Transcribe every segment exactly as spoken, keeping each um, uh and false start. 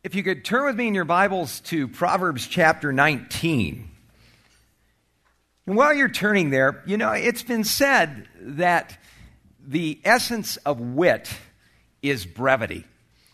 If you could turn with me in your Bibles to Proverbs chapter nineteen. And while you're turning there, you know, it's been said that the essence of wit is brevity.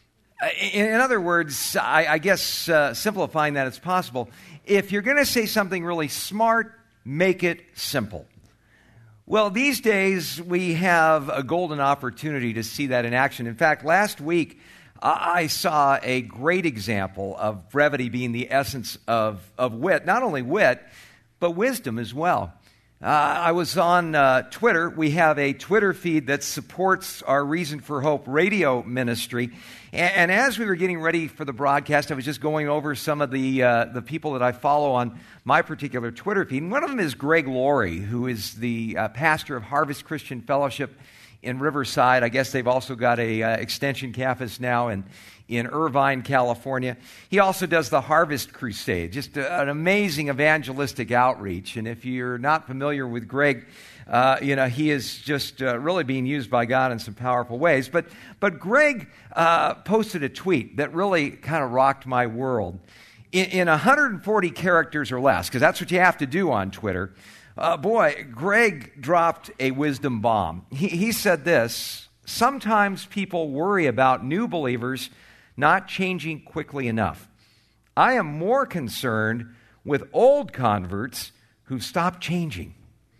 In other words, I, I guess uh, simplifying that as possible, if you're going to say something really smart, make it simple. Well, these days we have a golden opportunity to see that in action. In fact, last week I saw a great example of brevity being the essence of, of wit. Not only wit, but wisdom as well. Uh, I was on uh, Twitter. We have a Twitter feed that supports our Reason for Hope radio ministry. And, and as we were getting ready for the broadcast, I was just going over some of the uh, the people that I follow on my particular Twitter feed. And one of them is Greg Laurie, who is the uh, pastor of Harvest Christian Fellowship in Riverside. I guess they've also got a uh, extension campus now in, in Irvine, California. He also does the Harvest Crusade, just a, an amazing evangelistic outreach. And if you're not familiar with Greg, uh, you know, he is just uh, really being used by God in some powerful ways. But, but Greg uh, posted a tweet that really kind of rocked my world. In, in one hundred forty characters or less, because that's what you have to do on Twitter, Uh, boy, Greg dropped a wisdom bomb. He, he said this: sometimes people worry about new believers not changing quickly enough. I am more concerned with old converts who stop changing.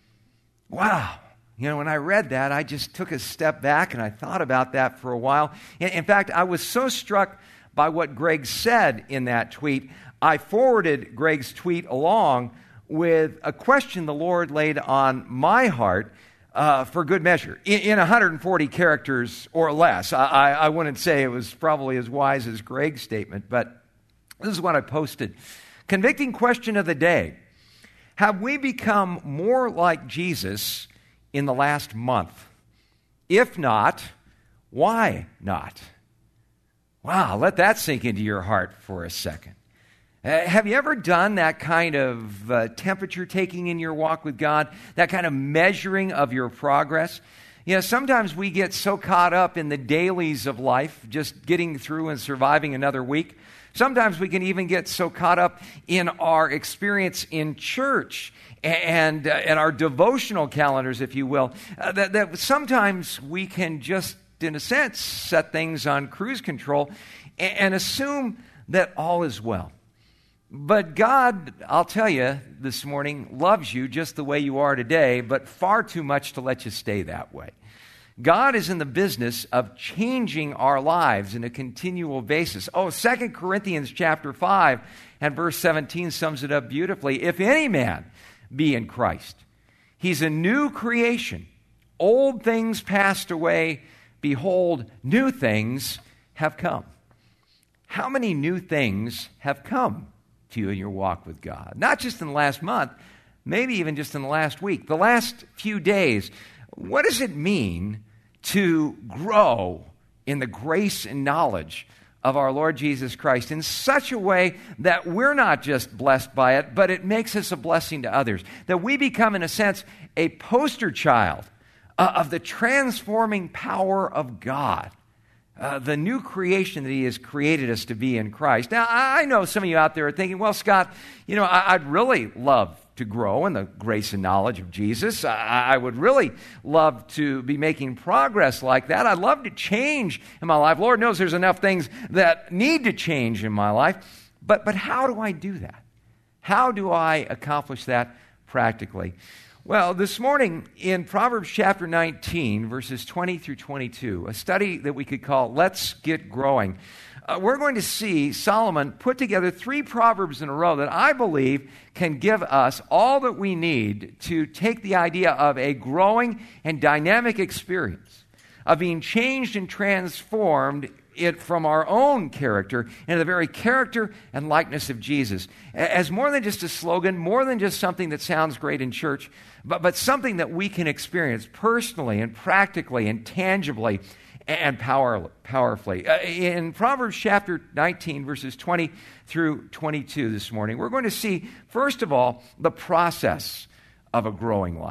Wow. You know, when I read that, I just took a step back and I thought about that for a while. In, in fact, I was so struck by what Greg said in that tweet, I forwarded Greg's tweet along with a question the Lord laid on my heart uh, for good measure. In, in one hundred forty characters or less. I, I, I wouldn't say it was probably as wise as Greg's statement, but this is what I posted. Convicting question of the day: have we become more like Jesus in the last month? If not, why not? Wow, let that sink into your heart for a second. Uh, have you ever done that kind of uh, temperature taking in your walk with God? That kind of measuring of your progress? You know, sometimes we get so caught up in the dailies of life, just getting through and surviving another week. Sometimes we can even get so caught up in our experience in church and, uh, and our devotional calendars, if you will, uh, that, that sometimes we can just, in a sense, set things on cruise control and, and assume that all is well. But God, I'll tell you this morning, loves you just the way you are today, but far too much to let you stay that way. God is in the business of changing our lives on a continual basis. Oh, Second Corinthians chapter five and verse seventeen sums it up beautifully. If any man be in Christ, he's a new creation. Old things passed away. Behold, new things have come. How many new things have come to you in your walk with God? Not just in the last month, maybe even just in the last week, the last few days. What does it mean to grow in the grace and knowledge of our Lord Jesus Christ in such a way that we're not just blessed by it, but it makes us a blessing to others? That we become, in a sense, a poster child uh, of the transforming power of God. Uh, the new creation that He has created us to be in Christ. Now, I know some of you out there are thinking, well, Scott, you know, I, I'd really love to grow in the grace and knowledge of Jesus. I, I would really love to be making progress like that. I'd love to change in my life. Lord knows there's enough things that need to change in my life. But, but how do I do that? How do I accomplish that practically? Well, this morning in Proverbs chapter nineteen, verses twenty through twenty-two, a study that we could call Let's Get Growing, uh, we're going to see Solomon put together three proverbs in a row that I believe can give us all that we need to take the idea of a growing and dynamic experience, of being changed and transformed it from our own character into the very character and likeness of Jesus, as more than just a slogan, more than just something that sounds great in church, but, but something that we can experience personally and practically and tangibly and power, powerfully. Uh, in Proverbs chapter nineteen, verses twenty through twenty-two this morning, we're going to see, first of all, the process of a growing life.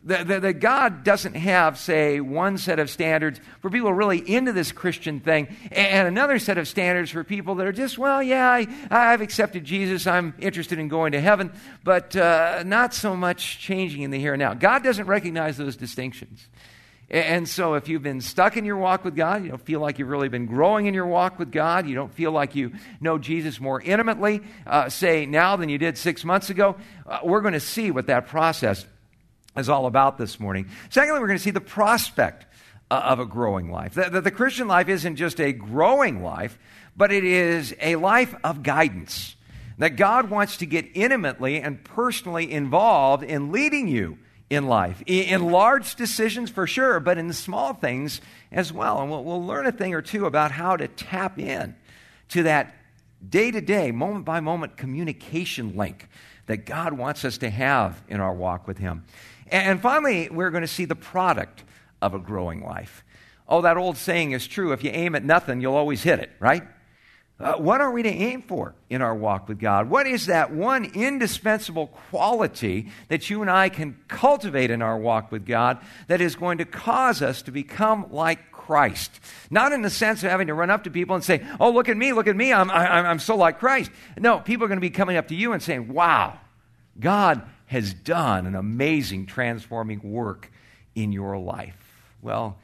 That, that, that God doesn't have, say, one set of standards for people really into this Christian thing and another set of standards for people that are just, well, yeah, I, I've accepted Jesus. I'm interested in going to heaven, but uh, not so much changing in the here and now. God doesn't recognize those distinctions. And so if you've been stuck in your walk with God, you don't feel like you've really been growing in your walk with God, you don't feel like you know Jesus more intimately, uh, say, now than you did six months ago, uh, we're going to see what that process is all about this morning. Secondly, we're going to see the prospect uh, of a growing life. That the, the Christian life isn't just a growing life, but it is a life of guidance. That God wants to get intimately and personally involved in leading you in life, in large decisions for sure, but in the small things as well. And we'll, we'll learn a thing or two about how to tap in to that day-to-day, moment-by-moment communication link that God wants us to have in our walk with Him. And finally, we're going to see the product of a growing life. Oh, that old saying is true. If you aim at nothing, you'll always hit it, right? Uh, what are we to aim for in our walk with God? What is that one indispensable quality that you and I can cultivate in our walk with God that is going to cause us to become like Christ? Not in the sense of having to run up to people and say, oh, look at me, look at me, I'm, I'm, I'm so like Christ. No, people are going to be coming up to you and saying, wow, God has done an amazing transforming work in your life. Well,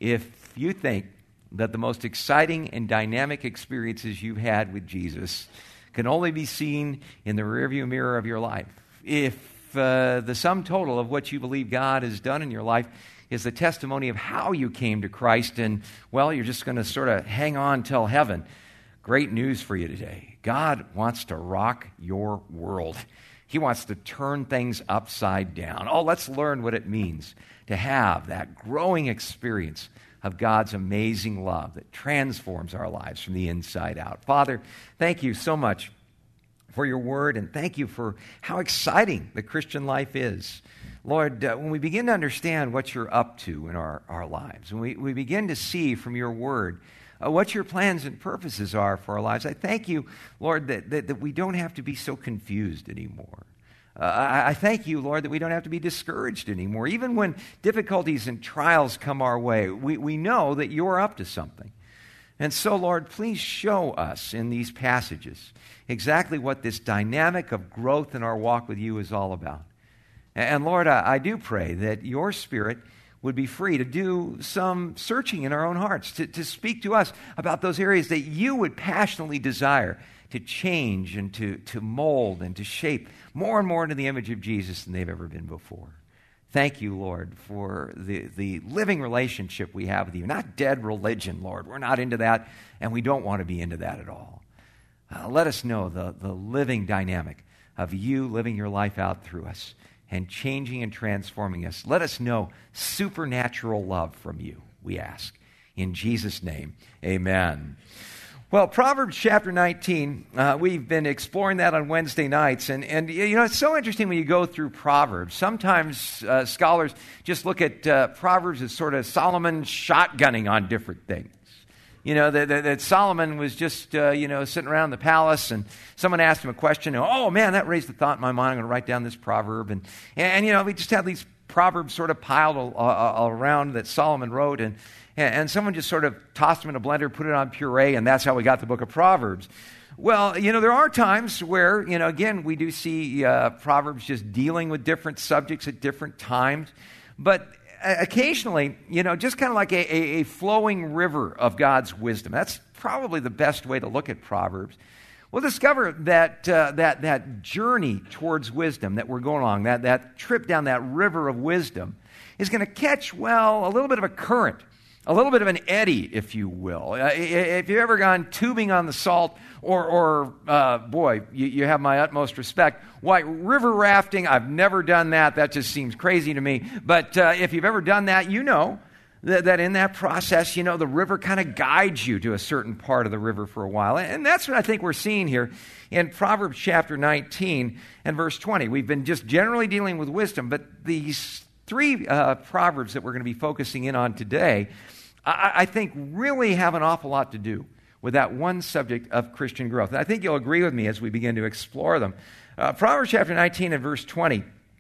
if you think that the most exciting and dynamic experiences you've had with Jesus can only be seen in the rearview mirror of your life, if uh, the sum total of what you believe God has done in your life is the testimony of how you came to Christ and, well, you're just going to sort of hang on till heaven, great news for you today. God wants to rock your world. He wants to turn things upside down. Oh, let's learn what it means to have that growing experience of God's amazing love that transforms our lives from the inside out. Father, thank you so much for your word, and thank you for how exciting the Christian life is. Lord, uh, when we begin to understand what you're up to in our, our lives, when we, we begin to see from your word uh, what your plans and purposes are for our lives, I thank you, Lord, that, that, that we don't have to be so confused anymore. Uh, I, I thank you, Lord, that we don't have to be discouraged anymore. Even when difficulties and trials come our way, we, we know that you're up to something. And so, Lord, please show us in these passages exactly what this dynamic of growth in our walk with you is all about. And, and Lord, I, I do pray that your Spirit would be free to do some searching in our own hearts, to, to speak to us about those areas that you would passionately desire to change and to, to mold and to shape more and more into the image of Jesus than they've ever been before. Thank you, Lord, for the, the living relationship we have with you. Not dead religion, Lord. We're not into that, and we don't want to be into that at all. Uh, let us know the, the living dynamic of you living your life out through us and changing and transforming us. Let us know supernatural love from you, we ask. In Jesus' name, amen. Well, Proverbs chapter nineteen, uh, we've been exploring that on Wednesday nights. And, and, you know, it's so interesting when you go through Proverbs. Sometimes uh, scholars just look at uh, Proverbs as sort of Solomon shotgunning on different things. You know, that, that, that Solomon was just, uh, you know, sitting around the palace and someone asked him a question. And, oh, man, that raised a thought in my mind. I'm going to write down this proverb. And, and, and, you know, we just have these proverbs sort of piled uh, uh, around that Solomon wrote. And And someone just sort of tossed them in a blender, put it on puree, and that's how we got the book of Proverbs. Well, you know, there are times where, you know, again, we do see uh, Proverbs just dealing with different subjects at different times. But occasionally, you know, just kind of like a, a, a flowing river of God's wisdom. That's probably the best way to look at Proverbs. We'll discover that uh, that that journey towards wisdom that we're going along, that, that trip down that river of wisdom, is going to catch, well, a little bit of a current. A little bit of an eddy, if you will. Uh, if you've ever gone tubing on the Salt, or, or uh, boy, you, you have my utmost respect. Why, river rafting, I've never done that. That just seems crazy to me. But uh, if you've ever done that, you know that, that in that process, you know, the river kind of guides you to a certain part of the river for a while. And that's what I think we're seeing here in Proverbs chapter nineteen and verse twenty. We've been just generally dealing with wisdom, but these three uh, Proverbs that we're going to be focusing in on today, I, I think really have an awful lot to do with that one subject of Christian growth. And I think you'll agree with me as we begin to explore them. Uh, Proverbs chapter nineteen and verse twenty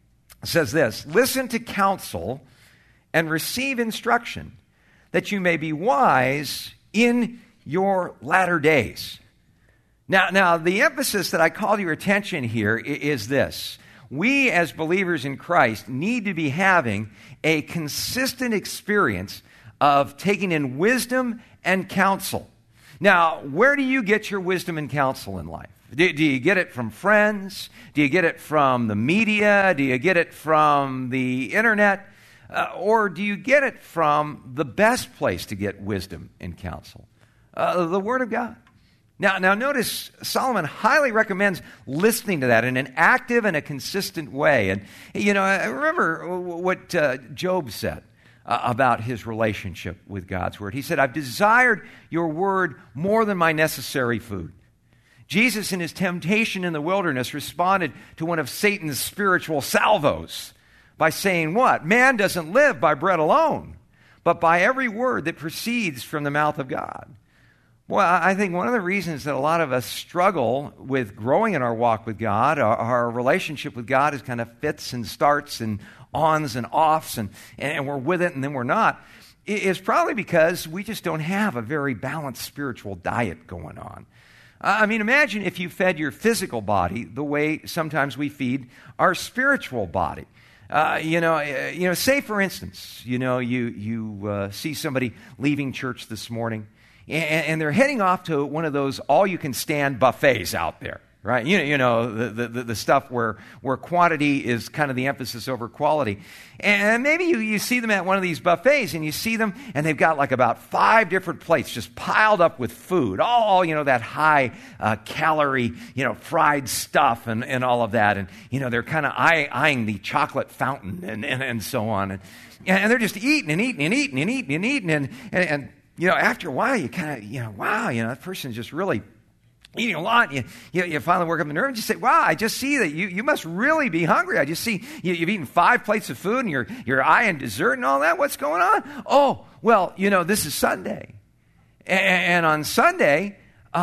says this, listen to counsel and receive instruction, that you may be wise in your latter days. Now, now the emphasis that I call to your attention here is this. We as believers in Christ need to be having a consistent experience of taking in wisdom and counsel. Now, where do you get your wisdom and counsel in life? Do, do you get it from friends? Do you get it from the media? Do you get it from the internet? Uh, or do you get it from the best place to get wisdom and counsel? Uh, the Word of God. Now, now notice Solomon highly recommends listening to that in an active and a consistent way. And, you know, I remember what uh, Job said uh, about his relationship with God's Word. He said, I've desired your Word more than my necessary food. Jesus, in his temptation in the wilderness, responded to one of Satan's spiritual salvos by saying what? Man doesn't live by bread alone, but by every word that proceeds from the mouth of God. Well, I think one of the reasons that a lot of us struggle with growing in our walk with God, our, our relationship with God is kind of fits and starts and ons and offs, and, and we're with it and then we're not, is probably because we just don't have a very balanced spiritual diet going on. I mean, imagine if you fed your physical body the way sometimes we feed our spiritual body. Uh, you know, uh, you know. Say, for instance, you know, you you uh, see somebody leaving church this morning, and, and they're heading off to one of those all-you-can-stand buffets out there, right? You know, you know the, the the stuff where where quantity is kind of the emphasis over quality. And maybe you, you see them at one of these buffets, and you see them, and they've got like about five different plates just piled up with food, all, you know, that high uh, calorie, you know, fried stuff and, and all of that. And, you know, they're kind of eye, eyeing the chocolate fountain and, and, and so on. And, and they're just eating and eating and eating and eating and eating. And, and, and you know, after a while, you kind of, you know, wow, you know, that person is just really eating a lot. You, you, you finally work up the nerve and you say, wow, I just see that you, you must really be hungry. I just see you, you've eaten five plates of food and you're, you're eyeing dessert and all that. What's going on? Oh, well, you know, this is Sunday. And, and on Sunday, uh,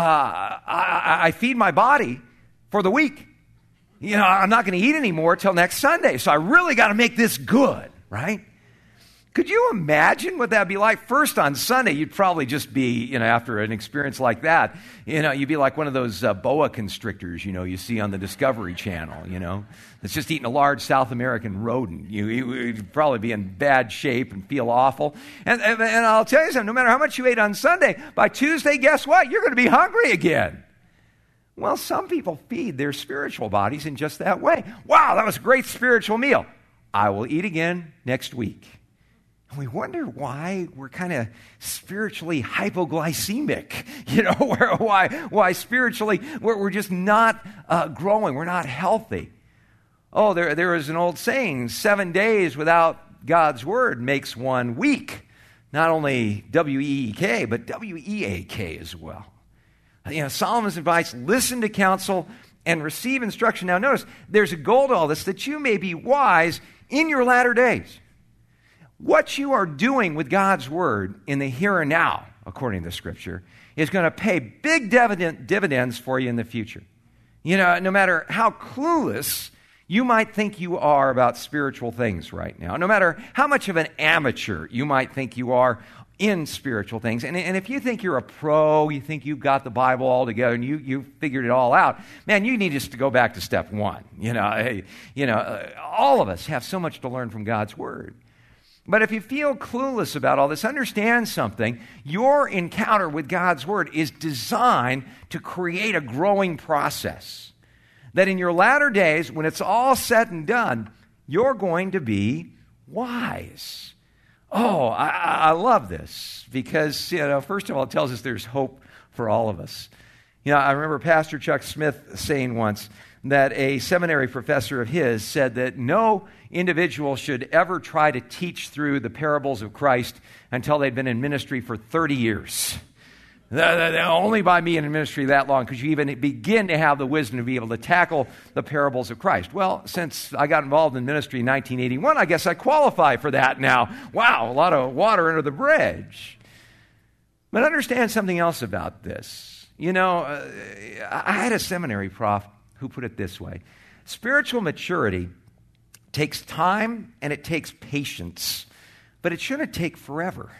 I, I feed my body for the week. You know, I'm not going to eat anymore till next Sunday. So I really got to make this good, right? Could you imagine what that would be like? First, on Sunday, you'd probably just be, you know, after an experience like that, you know, you'd be like one of those uh, boa constrictors, you know, you see on the Discovery Channel, you know, that's just eating a large South American rodent. You, you'd probably be in bad shape and feel awful. And, and, and I'll tell you something, no matter how much you ate on Sunday, by Tuesday, guess what? You're going to be hungry again. Well, some people feed their spiritual bodies in just that way. Wow, that was a great spiritual meal. I will eat again next week. And we wonder why we're kind of spiritually hypoglycemic, you know, why, why spiritually we're, we're just not uh, growing, we're not healthy. Oh, there, there is an old saying, seven days without God's word makes one weak. Not only W E E K, but W E A K as well. You know, Solomon's advice, listen to counsel and receive instruction. Now notice, there's a goal to all this, that you may be wise in your latter days. What you are doing with God's word in the here and now, according to Scripture, is going to pay big dividend, dividends for you in the future. You know, no matter how clueless you might think you are about spiritual things right now, no matter how much of an amateur you might think you are in spiritual things, and, and if you think you're a pro, you think you've got the Bible all together and you you figured it all out, man, you need just to go back to step one. You know, hey, you know, uh, all of us have so much to learn from God's word. But if you feel clueless about all this, understand something. Your encounter with God's word is designed to create a growing process. That in your latter days, when it's all said and done, you're going to be wise. Oh, I, I love this because, you know, first of all, it tells us there's hope for all of us. You know, I remember Pastor Chuck Smith saying once that a seminary professor of his said that no individual should ever try to teach through the parables of Christ until they'd been in ministry for thirty years. Only by being in ministry that long could you even begin to have the wisdom to be able to tackle the parables of Christ. Well, since I got involved in ministry in nineteen eighty-one, I guess I qualify for that now. Wow, a lot of water under the bridge. But understand something else about this. You know, uh, I had a seminary prof who put it this way. Spiritual maturity It takes time and it takes patience, but it shouldn't take forever.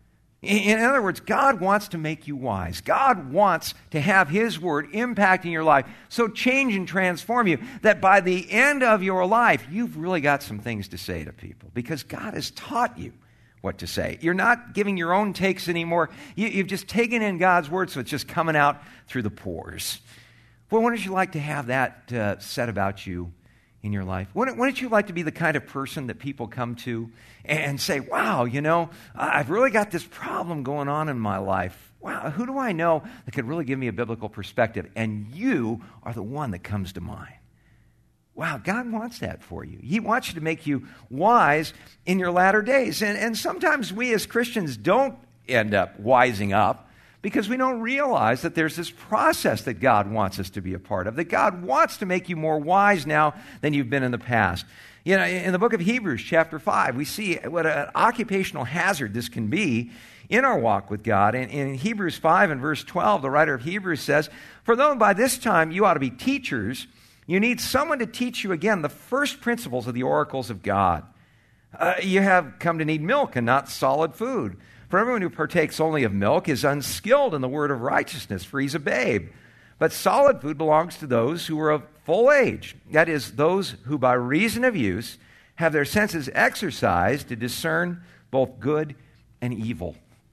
In other words, God wants to make you wise. God wants to have His Word impacting your life, so change and transform you that by the end of your life, you've really got some things to say to people because God has taught you what to say. You're not giving your own takes anymore. You, you've just taken in God's Word, so it's just coming out through the pores. Well, wouldn't you like to have that uh, said about you in your life? Wouldn't, wouldn't you like to be the kind of person that people come to and say, wow, you know, I've really got this problem going on in my life. Wow, who do I know that could really give me a biblical perspective? And you are the one that comes to mind. Wow, God wants that for you. He wants you to make you wise in your latter days. And, and sometimes we as Christians don't end up wising up because we don't realize that there's this process that God wants us to be a part of, that God wants to make you more wise now than you've been in the past. You know, in the book of Hebrews, chapter five, we see what an occupational hazard this can be in our walk with God. And in Hebrews five and verse twelve, the writer of Hebrews says, "For though by this time you ought to be teachers, you need someone to teach you again the first principles of the oracles of God. Uh, you have come to need milk and not solid food. For everyone who partakes only of milk is unskilled in the word of righteousness, for he's a babe. But solid food belongs to those who are of full age, that is, those who by reason of use have their senses exercised to discern both good and evil."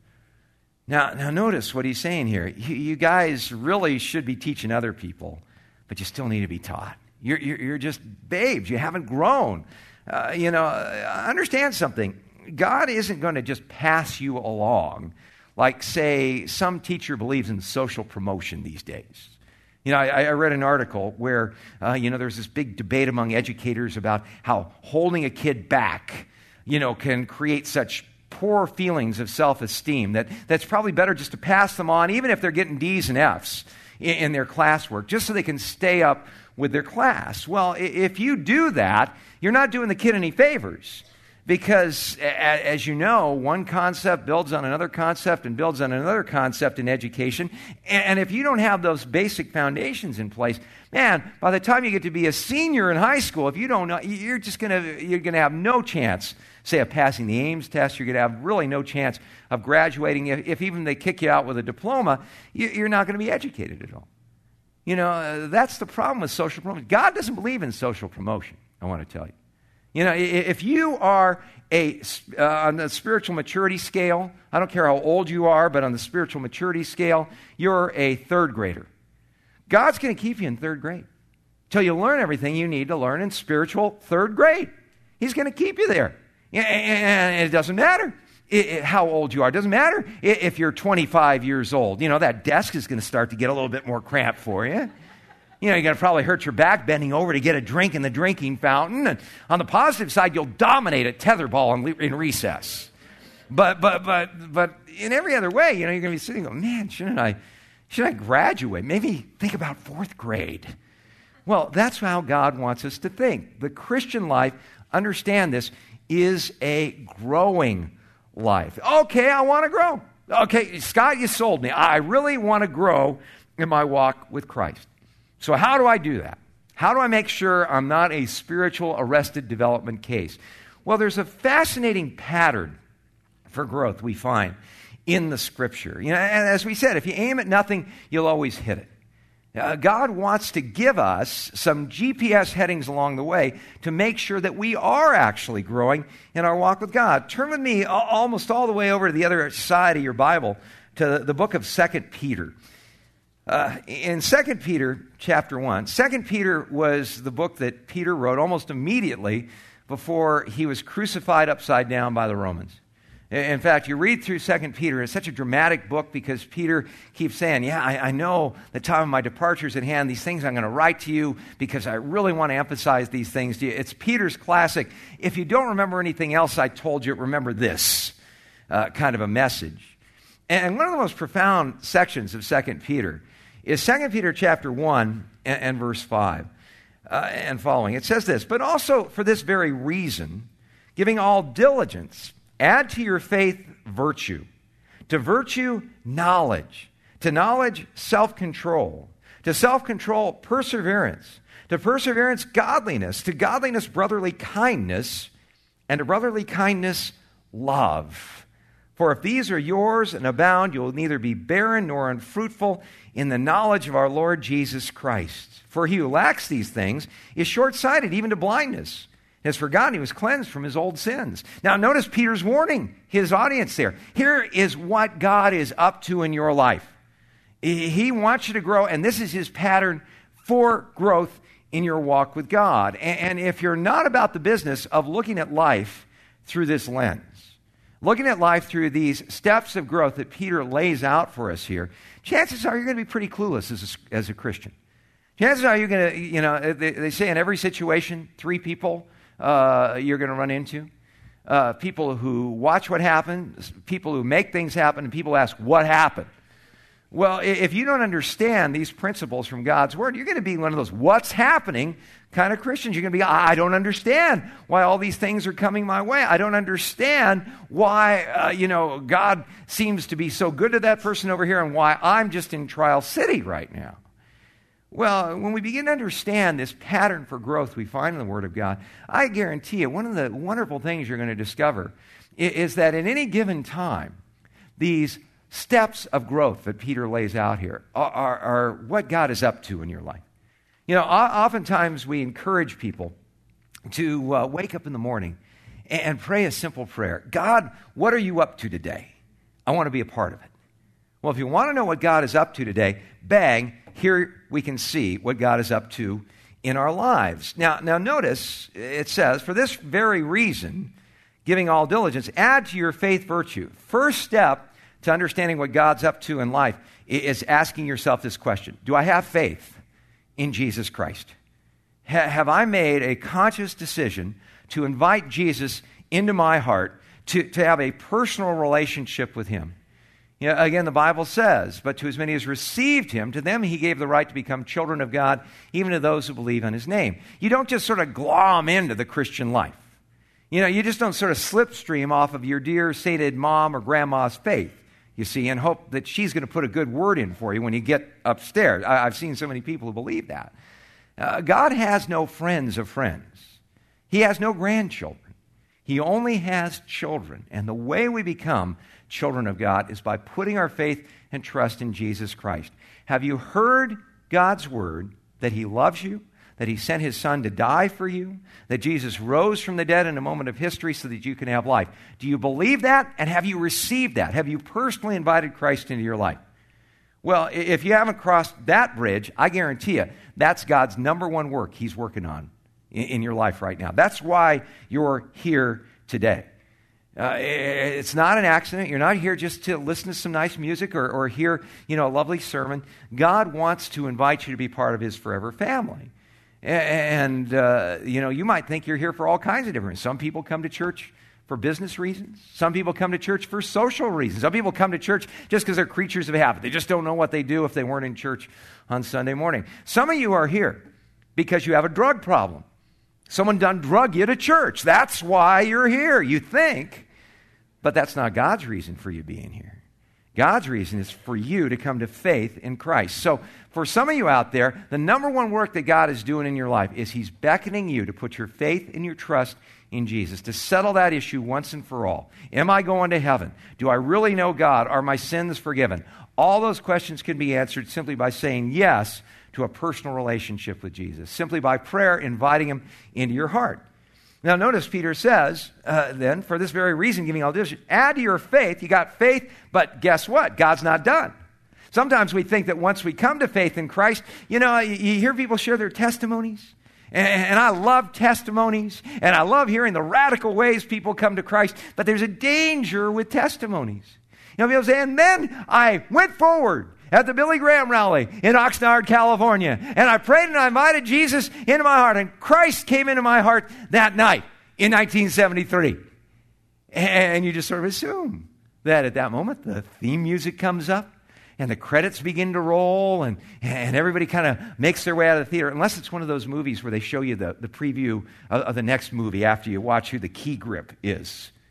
Now, now notice what he's saying here. You, you guys really should be teaching other people, but you still need to be taught. You're, you're, you're just babes. You haven't grown. Uh, you know, understand something. God isn't going to just pass you along like, say, some teacher believes in social promotion these days. You know, I, I read an article where, uh, you know, there's this big debate among educators about how holding a kid back, you know, can create such poor feelings of self-esteem that that's probably better just to pass them on, even if they're getting D's and F's in, in their classwork, just so they can stay up with their class. Well, if you do that, you're not doing the kid any favors. Because, as you know, one concept builds on another concept and builds on another concept in education. And if you don't have those basic foundations in place, man, by the time you get to be a senior in high school, if you don't know, you're just going to you're going to have no chance, say, of passing the Ames test. You're going to have really no chance of graduating. If, if even they kick you out with a diploma, you're not going to be educated at all. You know, that's the problem with social promotion. God doesn't believe in social promotion, I want to tell you. You know, if you are a, uh, on the spiritual maturity scale, I don't care how old you are, but on the spiritual maturity scale, you're a third grader. God's going to keep you in third grade till you learn everything you need to learn in spiritual third grade. He's going to keep you there. And it doesn't matter how old you are. It doesn't matter if you're twenty-five years old. You know, that desk is going to start to get a little bit more cramped for you. You know, you're going to probably hurt your back bending over to get a drink in the drinking fountain. And on the positive side, you'll dominate at tetherball in, in recess. But but but but in every other way, you know, you're going to be sitting going, man, shouldn't I, should I graduate? Maybe think about fourth grade. Well, that's how God wants us to think. The Christian life, understand this, is a growing life. Okay, I want to grow. Okay, Scott, you sold me. I really want to grow in my walk with Christ. So how do I do that? How do I make sure I'm not a spiritual arrested development case? Well, there's a fascinating pattern for growth we find in the Scripture. You know, and as we said, if you aim at nothing, you'll always hit it. Uh, God wants to give us some G P S headings along the way to make sure that we are actually growing in our walk with God. Turn with me almost all the way over to the other side of your Bible to the book of Second Peter. Uh, in Second Peter chapter one, Second Peter was the book that Peter wrote almost immediately before he was crucified upside down by the Romans. In fact, you read through Second Peter, it's such a dramatic book because Peter keeps saying, yeah, I, I know the time of my departure is at hand. These things I'm going to write to you because I really want to emphasize these things to you. It's Peter's classic, if you don't remember anything else I told you, remember this uh, kind of a message. And one of the most profound sections of Second Peter is Second Peter chapter one and, and verse five uh, and following. It says this, but also for this very reason, giving all diligence, add to your faith virtue, to virtue knowledge, to knowledge self-control, To self-control, perseverance. To perseverance, godliness. To godliness, brotherly kindness. And to brotherly kindness, love. For if these are yours and abound, you will neither be barren nor unfruitful in the knowledge of our Lord Jesus Christ. For he who lacks these things is short-sighted, even to blindness. He has forgotten he was cleansed from his old sins. Now notice Peter's warning his audience there. Here is what God is up to in your life. He wants you to grow, and this is his pattern for growth in your walk with God. And if you're not about the business of looking at life through this lens, looking at life through these steps of growth that Peter lays out for us here, chances are you're going to be pretty clueless as a, as a Christian. Chances are you're going to, you know, they, they say in every situation, three people uh, you're going to run into. Uh, people who watch what happens, people who make things happen, and people ask, what happened? Well, if you don't understand these principles from God's Word, you're going to be one of those what's happening kind of Christians. You're going to be, I don't understand why all these things are coming my way. I don't understand why, uh, you know, God seems to be so good to that person over here and why I'm just in Trial City right now. Well, when we begin to understand this pattern for growth we find in the Word of God, I guarantee you, one of the wonderful things you're going to discover is, is that at any given time, these steps of growth that Peter lays out here are, are, are what God is up to in your life. You know, oftentimes we encourage people to uh, wake up in the morning and, and pray a simple prayer. God, what are you up to today? I want to be a part of it. Well, if you want to know what God is up to today, bang, here we can see what God is up to in our lives. Now, now notice it says, for this very reason, giving all diligence, add to your faith virtue. First step to understanding what God's up to in life is asking yourself this question. Do I have faith in Jesus Christ? Ha- have I made a conscious decision to invite Jesus into my heart, to, to have a personal relationship with him? You know, again, the Bible says, but to as many as received him, to them he gave the right to become children of God, even to those who believe in his name. You don't just sort of glom into the Christian life. You know, you just don't sort of slipstream off of your dear sainted mom or grandma's faith, you see, and hope that she's going to put a good word in for you when you get upstairs. I, I've seen so many people who believe that. Uh, God has no friends of friends. He has no grandchildren. He only has children. And the way we become children of God is by putting our faith and trust in Jesus Christ. Have you heard God's word that he loves you, that he sent his son to die for you, that Jesus rose from the dead in a moment of history so that you can have life? Do you believe that? And have you received that? Have you personally invited Christ into your life? Well, if you haven't crossed that bridge, I guarantee you that's God's number one work he's working on in your life right now. That's why you're here today. Uh, it's not an accident. You're not here just to listen to some nice music or, or hear, you know, a lovely sermon. God wants to invite you to be part of his forever family. And, uh, you know, you might think you're here for all kinds of different reasons. Some people come to church for business reasons. Some people come to church for social reasons. Some people come to church just because they're creatures of habit. They just don't know what they do if they weren't in church on Sunday morning. Some of you are here because you have a drug problem. Someone done drug you to church. That's why you're here, you think. But that's not God's reason for you being here. God's reason is for you to come to faith in Christ. So for some of you out there, the number one work that God is doing in your life is he's beckoning you to put your faith and your trust in Jesus, to settle that issue once and for all. Am I going to heaven? Do I really know God? Are my sins forgiven? All those questions can be answered simply by saying yes to a personal relationship with Jesus, simply by prayer, inviting him into your heart. Now, notice Peter says, uh, then, for this very reason, giving all diligence, add to your faith. You got faith, but guess what? God's not done. Sometimes we think that once we come to faith in Christ, you know, you, you hear people share their testimonies. And, and I love testimonies. And I love hearing the radical ways people come to Christ. But there's a danger with testimonies. You know, people say, and then I went forward at the Billy Graham rally in Oxnard, California. And I prayed and I invited Jesus into my heart. And Christ came into my heart that night in nineteen seventy-three. And you just sort of assume that at that moment the theme music comes up and the credits begin to roll and, and everybody kind of makes their way out of the theater. Unless it's one of those movies where they show you the, the preview of, of the next movie after you watch who the key grip is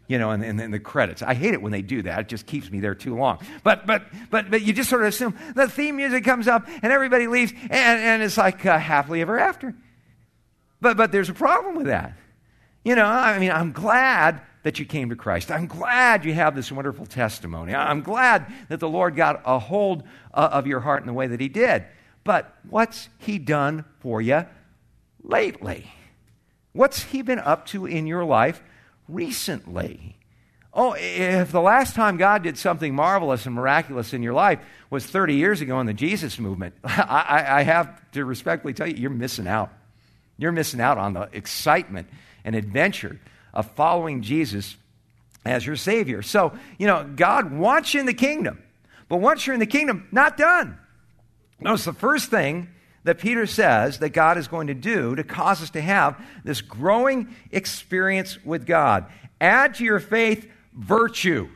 you know, and then the credits. I hate it when they do that. It just keeps me there too long. But but but but you just sort of assume the theme music comes up and everybody leaves, and, and it's like uh, happily ever after. But but there's a problem with that. You know, I mean, I'm glad that you came to Christ. I'm glad you have this wonderful testimony. I'm glad that the Lord got a hold uh, of your heart in the way that he did. But what's he done for you lately? What's he been up to in your life recently? Oh, if the last time God did something marvelous and miraculous in your life was thirty years ago in the Jesus movement, I, I have to respectfully tell you, you're missing out. You're missing out on the excitement and adventure of following Jesus as your Savior. So, you know, God wants you in the kingdom. But once you're in the kingdom, not done. Notice the first thing that Peter says that God is going to do to cause us to have this growing experience with God. Add to your faith virtue.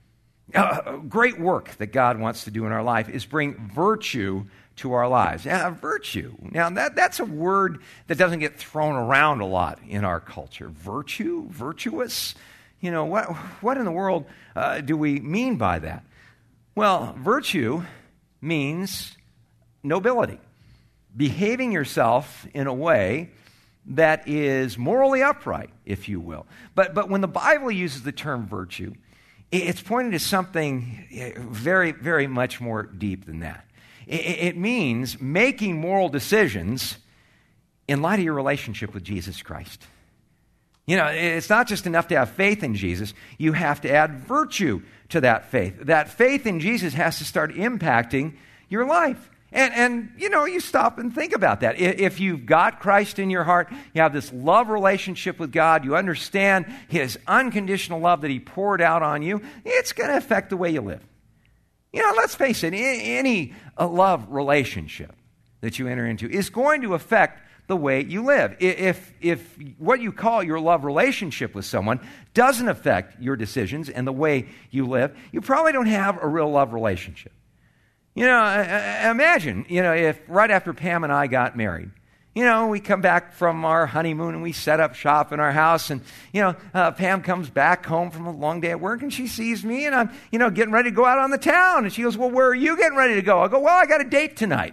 Uh, great work that God wants to do in our life is bring virtue to our lives. Now, virtue. Now, that, that's a word that doesn't get thrown around a lot in our culture. Virtue? Virtuous? You know, what, what in the world uh, do we mean by that? Well, virtue means nobility. Behaving yourself in a way that is morally upright, if you will. But, but when the Bible uses the term virtue, it's pointing to something very, very much more deep than that. It means making moral decisions in light of your relationship with Jesus Christ. You know, it's not just enough to have faith in Jesus. You have to add virtue to that faith. That faith in Jesus has to start impacting your life. And, and, you know, you stop and think about that. If you've got Christ in your heart, you have this love relationship with God, you understand his unconditional love that he poured out on you, it's going to affect the way you live. You know, let's face it, any love relationship that you enter into is going to affect the way you live. If, if what you call your love relationship with someone doesn't affect your decisions and the way you live, you probably don't have a real love relationship. You know, imagine, you know, if right after Pam and I got married, you know, we come back from our honeymoon and we set up shop in our house, and, you know, uh, Pam comes back home from a long day at work and she sees me and I'm, you know, getting ready to go out on the town. And she goes, well, where are you getting ready to go? I go, well, I got a date tonight.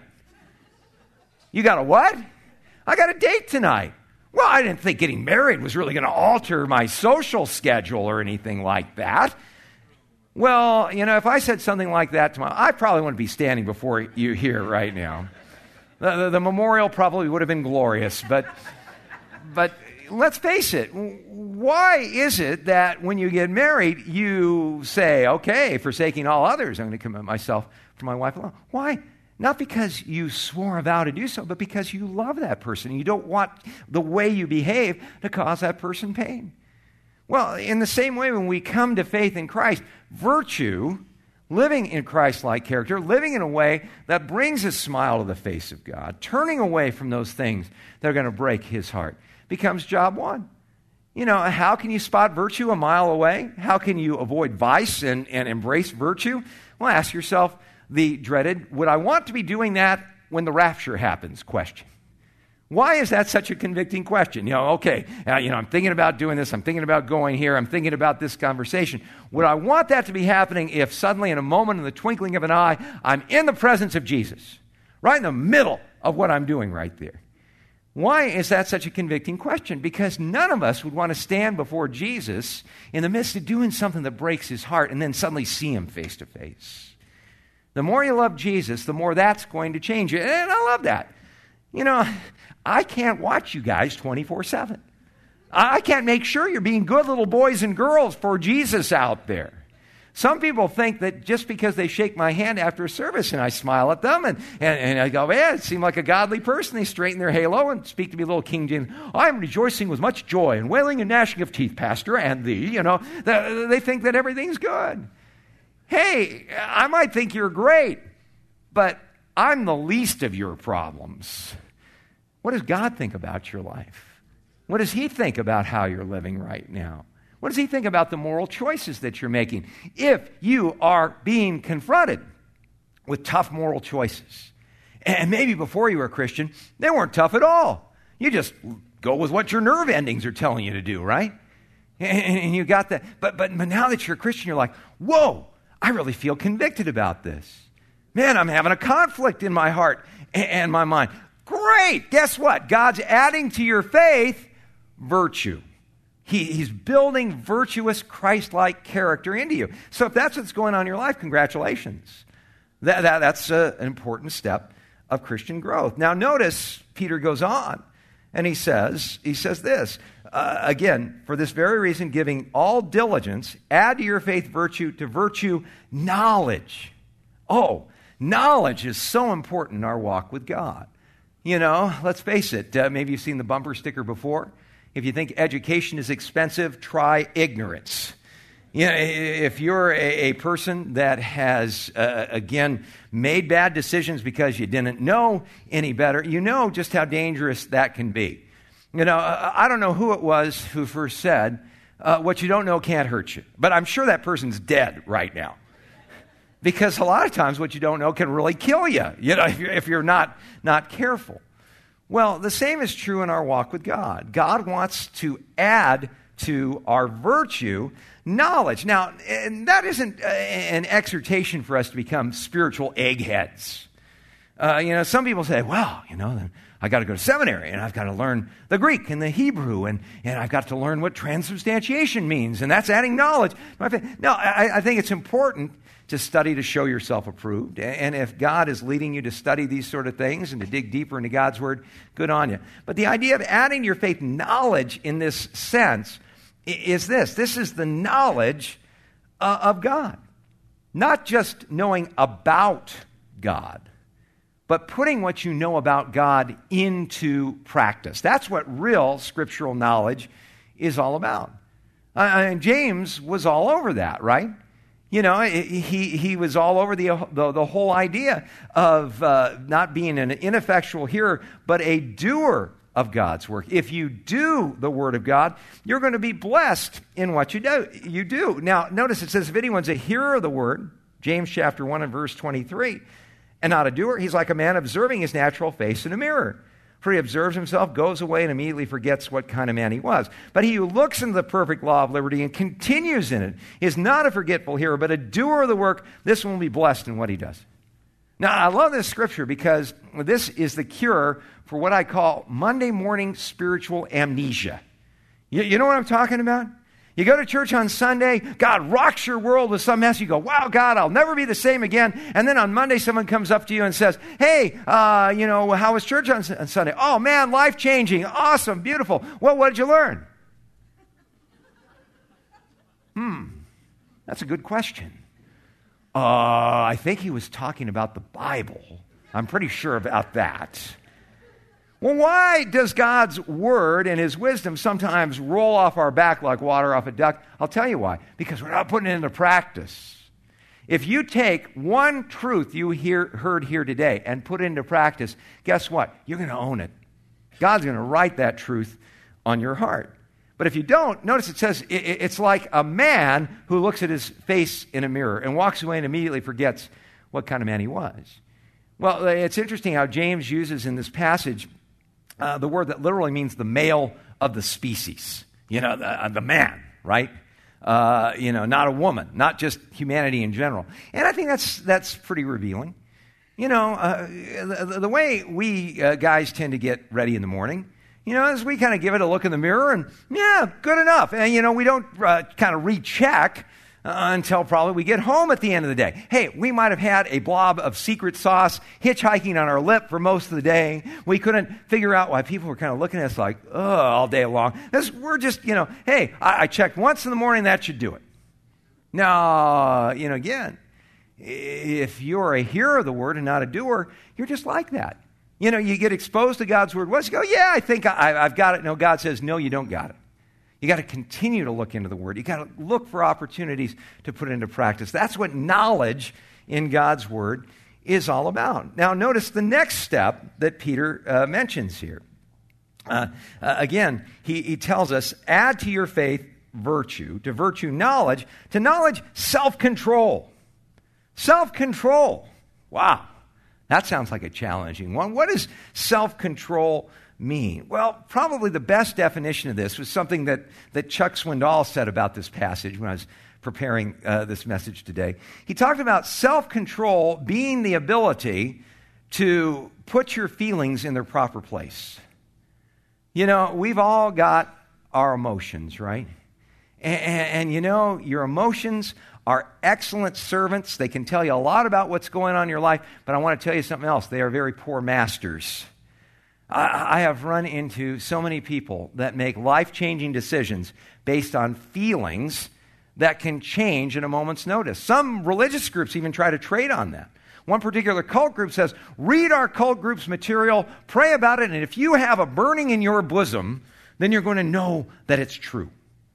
You got a what? I got a date tonight. Well, I didn't think getting married was really going to alter my social schedule or anything like that. Well, you know, if I said something like that to my, I probably wouldn't be standing before you here right now. The, the, the memorial probably would have been glorious, but but let's face it, why is it that when you get married, you say, okay, forsaking all others, I'm going to commit myself to my wife alone? Why? Not because you swore a vow to do so, but because you love that person. You don't want the way you behave to cause that person pain. Well, in the same way, when we come to faith in Christ, virtue, living in Christ-like character, living in a way that brings a smile to the face of God, turning away from those things that are going to break his heart, becomes job one. You know, how can you spot virtue a mile away? How can you avoid vice and, and embrace virtue? Well, ask yourself the dreaded, would I want to be doing that when the rapture happens question. Why is that such a convicting question? You know, okay, uh, you know, I'm thinking about doing this, I'm thinking about going here, I'm thinking about this conversation. Would I want that to be happening if suddenly in a moment, in the twinkling of an eye, I'm in the presence of Jesus, right in the middle of what I'm doing right there? Why is that such a convicting question? Because none of us would want to stand before Jesus in the midst of doing something that breaks his heart and then suddenly see him face to face. The more you love Jesus, the more that's going to change you. And I love that. You know, I can't watch you guys twenty-four seven. I can't make sure you're being good little boys and girls for Jesus out there. Some people think that just because they shake my hand after a service and I smile at them and, and, and I go, yeah, it seemed like a godly person. They straighten their halo and speak to me a little King James. I'm rejoicing with much joy and wailing and gnashing of teeth, Pastor, and thee. You know, they think that everything's good. Hey, I might think you're great, but I'm the least of your problems. What does God think about your life? What does he think about how you're living right now? What does he think about the moral choices that you're making? If you are being confronted with tough moral choices, and maybe before you were a Christian, they weren't tough at all. You just go with what your nerve endings are telling you to do, right? And, and you got that. But, but, but now that you're a Christian, you're like, whoa, I really feel convicted about this. Man, I'm having a conflict in my heart and, and my mind. Great. Guess what? God's adding to your faith virtue. He, he's building virtuous Christ-like character into you. So if that's what's going on in your life, congratulations. That, that, that's a, an important step of Christian growth. Now notice Peter goes on and he says, he says this, uh, again, for this very reason, giving all diligence, add to your faith virtue, to virtue knowledge. Oh, knowledge is so important in our walk with God. You know, let's face it, uh, maybe you've seen the bumper sticker before. If you think education is expensive, try ignorance. You know, if you're a, a person that has, uh, again, made bad decisions because you didn't know any better, you know just how dangerous that can be. You know, I don't know who it was who first said, uh, what you don't know can't hurt you. But I'm sure that person's dead right now. Because a lot of times what you don't know can really kill you, you know, if you're, if you're not, not careful. Well, the same is true in our walk with God. God wants to add to our virtue knowledge. Now, and that isn't an exhortation for us to become spiritual eggheads. Uh, you know, some people say, well, you know, then I got to go to seminary and I've got to learn the Greek and the Hebrew and, and I've got to learn what transubstantiation means, and that's adding knowledge. No, I, I think it's important to study to show yourself approved. And if God is leading you to study these sort of things and to dig deeper into God's Word, good on you. But the idea of adding to your faith knowledge in this sense is this. This is the knowledge uh, of God. Not just knowing about God, but putting what you know about God into practice. That's what real scriptural knowledge is all about. Uh, and James was all over that, right? You know, he, he was all over the, the, the whole idea of uh, not being an ineffectual hearer, but a doer of God's work. If you do the Word of God, you're going to be blessed in what you do. You do. Now, notice it says, if anyone's a hearer of the Word, James chapter one and verse twenty-three, and not a doer, he's like a man observing his natural face in a mirror. For he observes himself, goes away, and immediately forgets what kind of man he was. But he who looks into the perfect law of liberty and continues in it is not a forgetful hearer, but a doer of the work. This one will be blessed in what he does. Now, I love this scripture because this is the cure for what I call Monday morning spiritual amnesia. You, you know what I'm talking about? You go to church on Sunday, God rocks your world with some mess. You go, wow, God, I'll never be the same again. And then on Monday, someone comes up to you and says, hey, uh, you know, how was church on, on Sunday? Oh, man, life-changing, awesome, beautiful. Well, what did you learn? Hmm, that's a good question. Uh, I think he was talking about the Bible. I'm pretty sure about that. Well, why does God's Word and His wisdom sometimes roll off our back like water off a duck? I'll tell you why. Because we're not putting it into practice. If you take one truth you hear, heard here today and put it into practice, guess what? You're going to own it. God's going to write that truth on your heart. But if you don't, notice it says it's like a man who looks at his face in a mirror and walks away and immediately forgets what kind of man he was. Well, it's interesting how James uses in this passage Uh, the word that literally means the male of the species, you know, the, uh, the man, right? Uh, you know, not a woman, not just humanity in general. And I think that's that's pretty revealing. You know, uh, the, the way we uh, guys tend to get ready in the morning, you know, is we kind of give it a look in the mirror and, yeah, good enough. And, you know, we don't uh, kind of recheck Uh, until probably we get home at the end of the day. Hey, we might have had a blob of secret sauce hitchhiking on our lip for most of the day. We couldn't figure out why people were kind of looking at us like, oh, all day long. This, we're just, you know, hey, I, I checked once in the morning, that should do it. Now, you know, again, if you're a hearer of the Word and not a doer, you're just like that. You know, you get exposed to God's Word once, you go, yeah, I think I, I've got it. No, God says, no, you don't got it. You got to continue to look into the Word. You got to look for opportunities to put it into practice. That's what knowledge in God's Word is all about. Now, notice the next step that Peter uh, mentions here. Uh, uh, again, he, he tells us, add to your faith virtue, to virtue knowledge, to knowledge self-control. Self-control. Wow. That sounds like a challenging one. What does self-control mean? Well, probably the best definition of this was something that, that Chuck Swindoll said about this passage when I was preparing uh, this message today. He talked about self-control being the ability to put your feelings in their proper place. You know, we've all got our emotions, right? And, and, and you know, your emotions are excellent servants. They can tell you a lot about what's going on in your life, but I want to tell you something else. They are very poor masters. I, I have run into so many people that make life-changing decisions based on feelings that can change in a moment's notice. Some religious groups even try to trade on that. One particular cult group says, read our cult group's material, pray about it, and if you have a burning in your bosom, then you're going to know that it's true.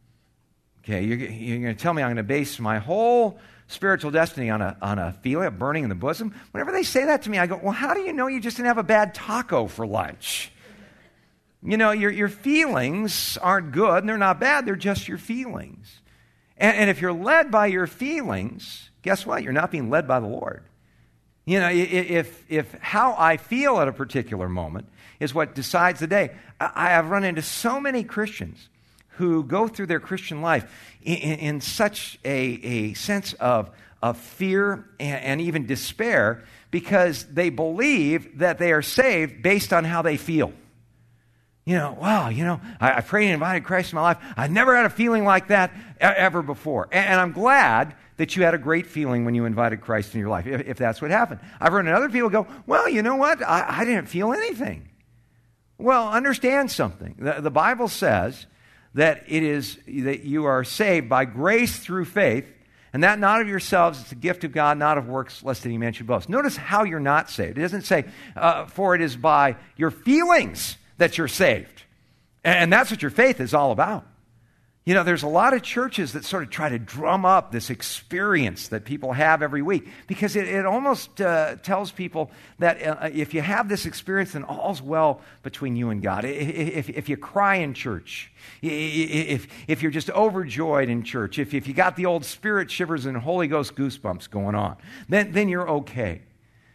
Okay, you're, you're going to tell me I'm going to base my whole spiritual destiny on a, on a feeling of burning in the bosom? Whenever they say that to me, I go, well, how do you know you just didn't have a bad taco for lunch? You know, your, your feelings aren't good, and they're not bad, they're just your feelings. And, and if you're led by your feelings, guess what? You're not being led by the Lord. You know, if if how I feel at a particular moment is what decides the day. I have run into so many Christians who go through their Christian life in, in, in such a, a sense of, of fear and, and even despair because they believe that they are saved based on how they feel. You know, wow, you know, I, I prayed and invited Christ in my life. I never had a feeling like that ever before. And, and I'm glad that you had a great feeling when you invited Christ in your life, if, if that's what happened. I've heard other people go, well, you know what? I, I didn't feel anything. Well, understand something. The, the Bible says that it is that you are saved by grace through faith, and that not of yourselves, it's a gift of God, not of works, lest any man should boast. Notice how you're not saved. It doesn't say, uh, for it is by your feelings that you're saved. And that's what your faith is all about. You know, there's a lot of churches that sort of try to drum up this experience that people have every week because it, it almost uh, tells people that uh, if you have this experience, then all's well between you and God. If, if, if you cry in church, if, if you're just overjoyed in church, if, if you got the old spirit shivers and Holy Ghost goosebumps going on, then, then you're okay.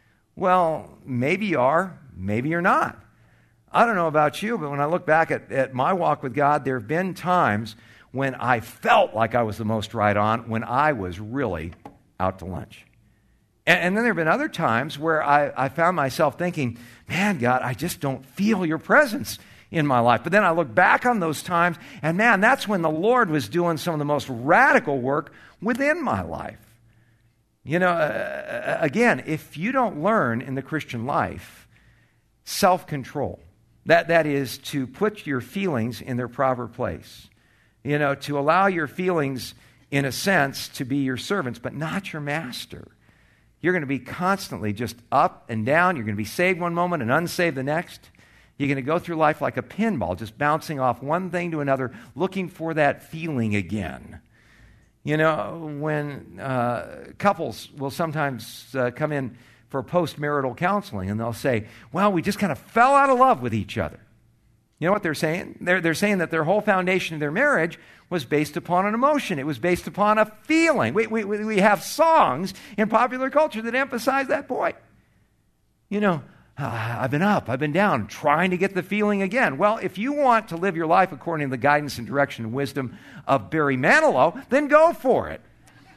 Well, maybe you are, maybe you're not. I don't know about you, but when I look back at, at my walk with God, there have been times when I felt like I was the most right on, when I was really out to lunch. And, and then there have been other times where I, I found myself thinking, man, God, I just don't feel your presence in my life. But then I look back on those times, and man, that's when the Lord was doing some of the most radical work within my life. You know, uh, again, if you don't learn in the Christian life self-control, that, that is to put your feelings in their proper place, you know, to allow your feelings, in a sense, to be your servants, but not your master. You're going to be constantly just up and down. You're going to be saved one moment and unsaved the next. You're going to go through life like a pinball, just bouncing off one thing to another, looking for that feeling again. You know, when uh, couples will sometimes uh, come in for post-marital counseling, and they'll say, well, we just kind of fell out of love with each other. You know what they're saying? They're, they're saying that their whole foundation of their marriage was based upon an emotion. It was based upon a feeling. We, we, we have songs in popular culture that emphasize that point. You know, uh, I've been up, I've been down, trying to get the feeling again. Well, if you want to live your life according to the guidance and direction and wisdom of Barry Manilow, then go for it.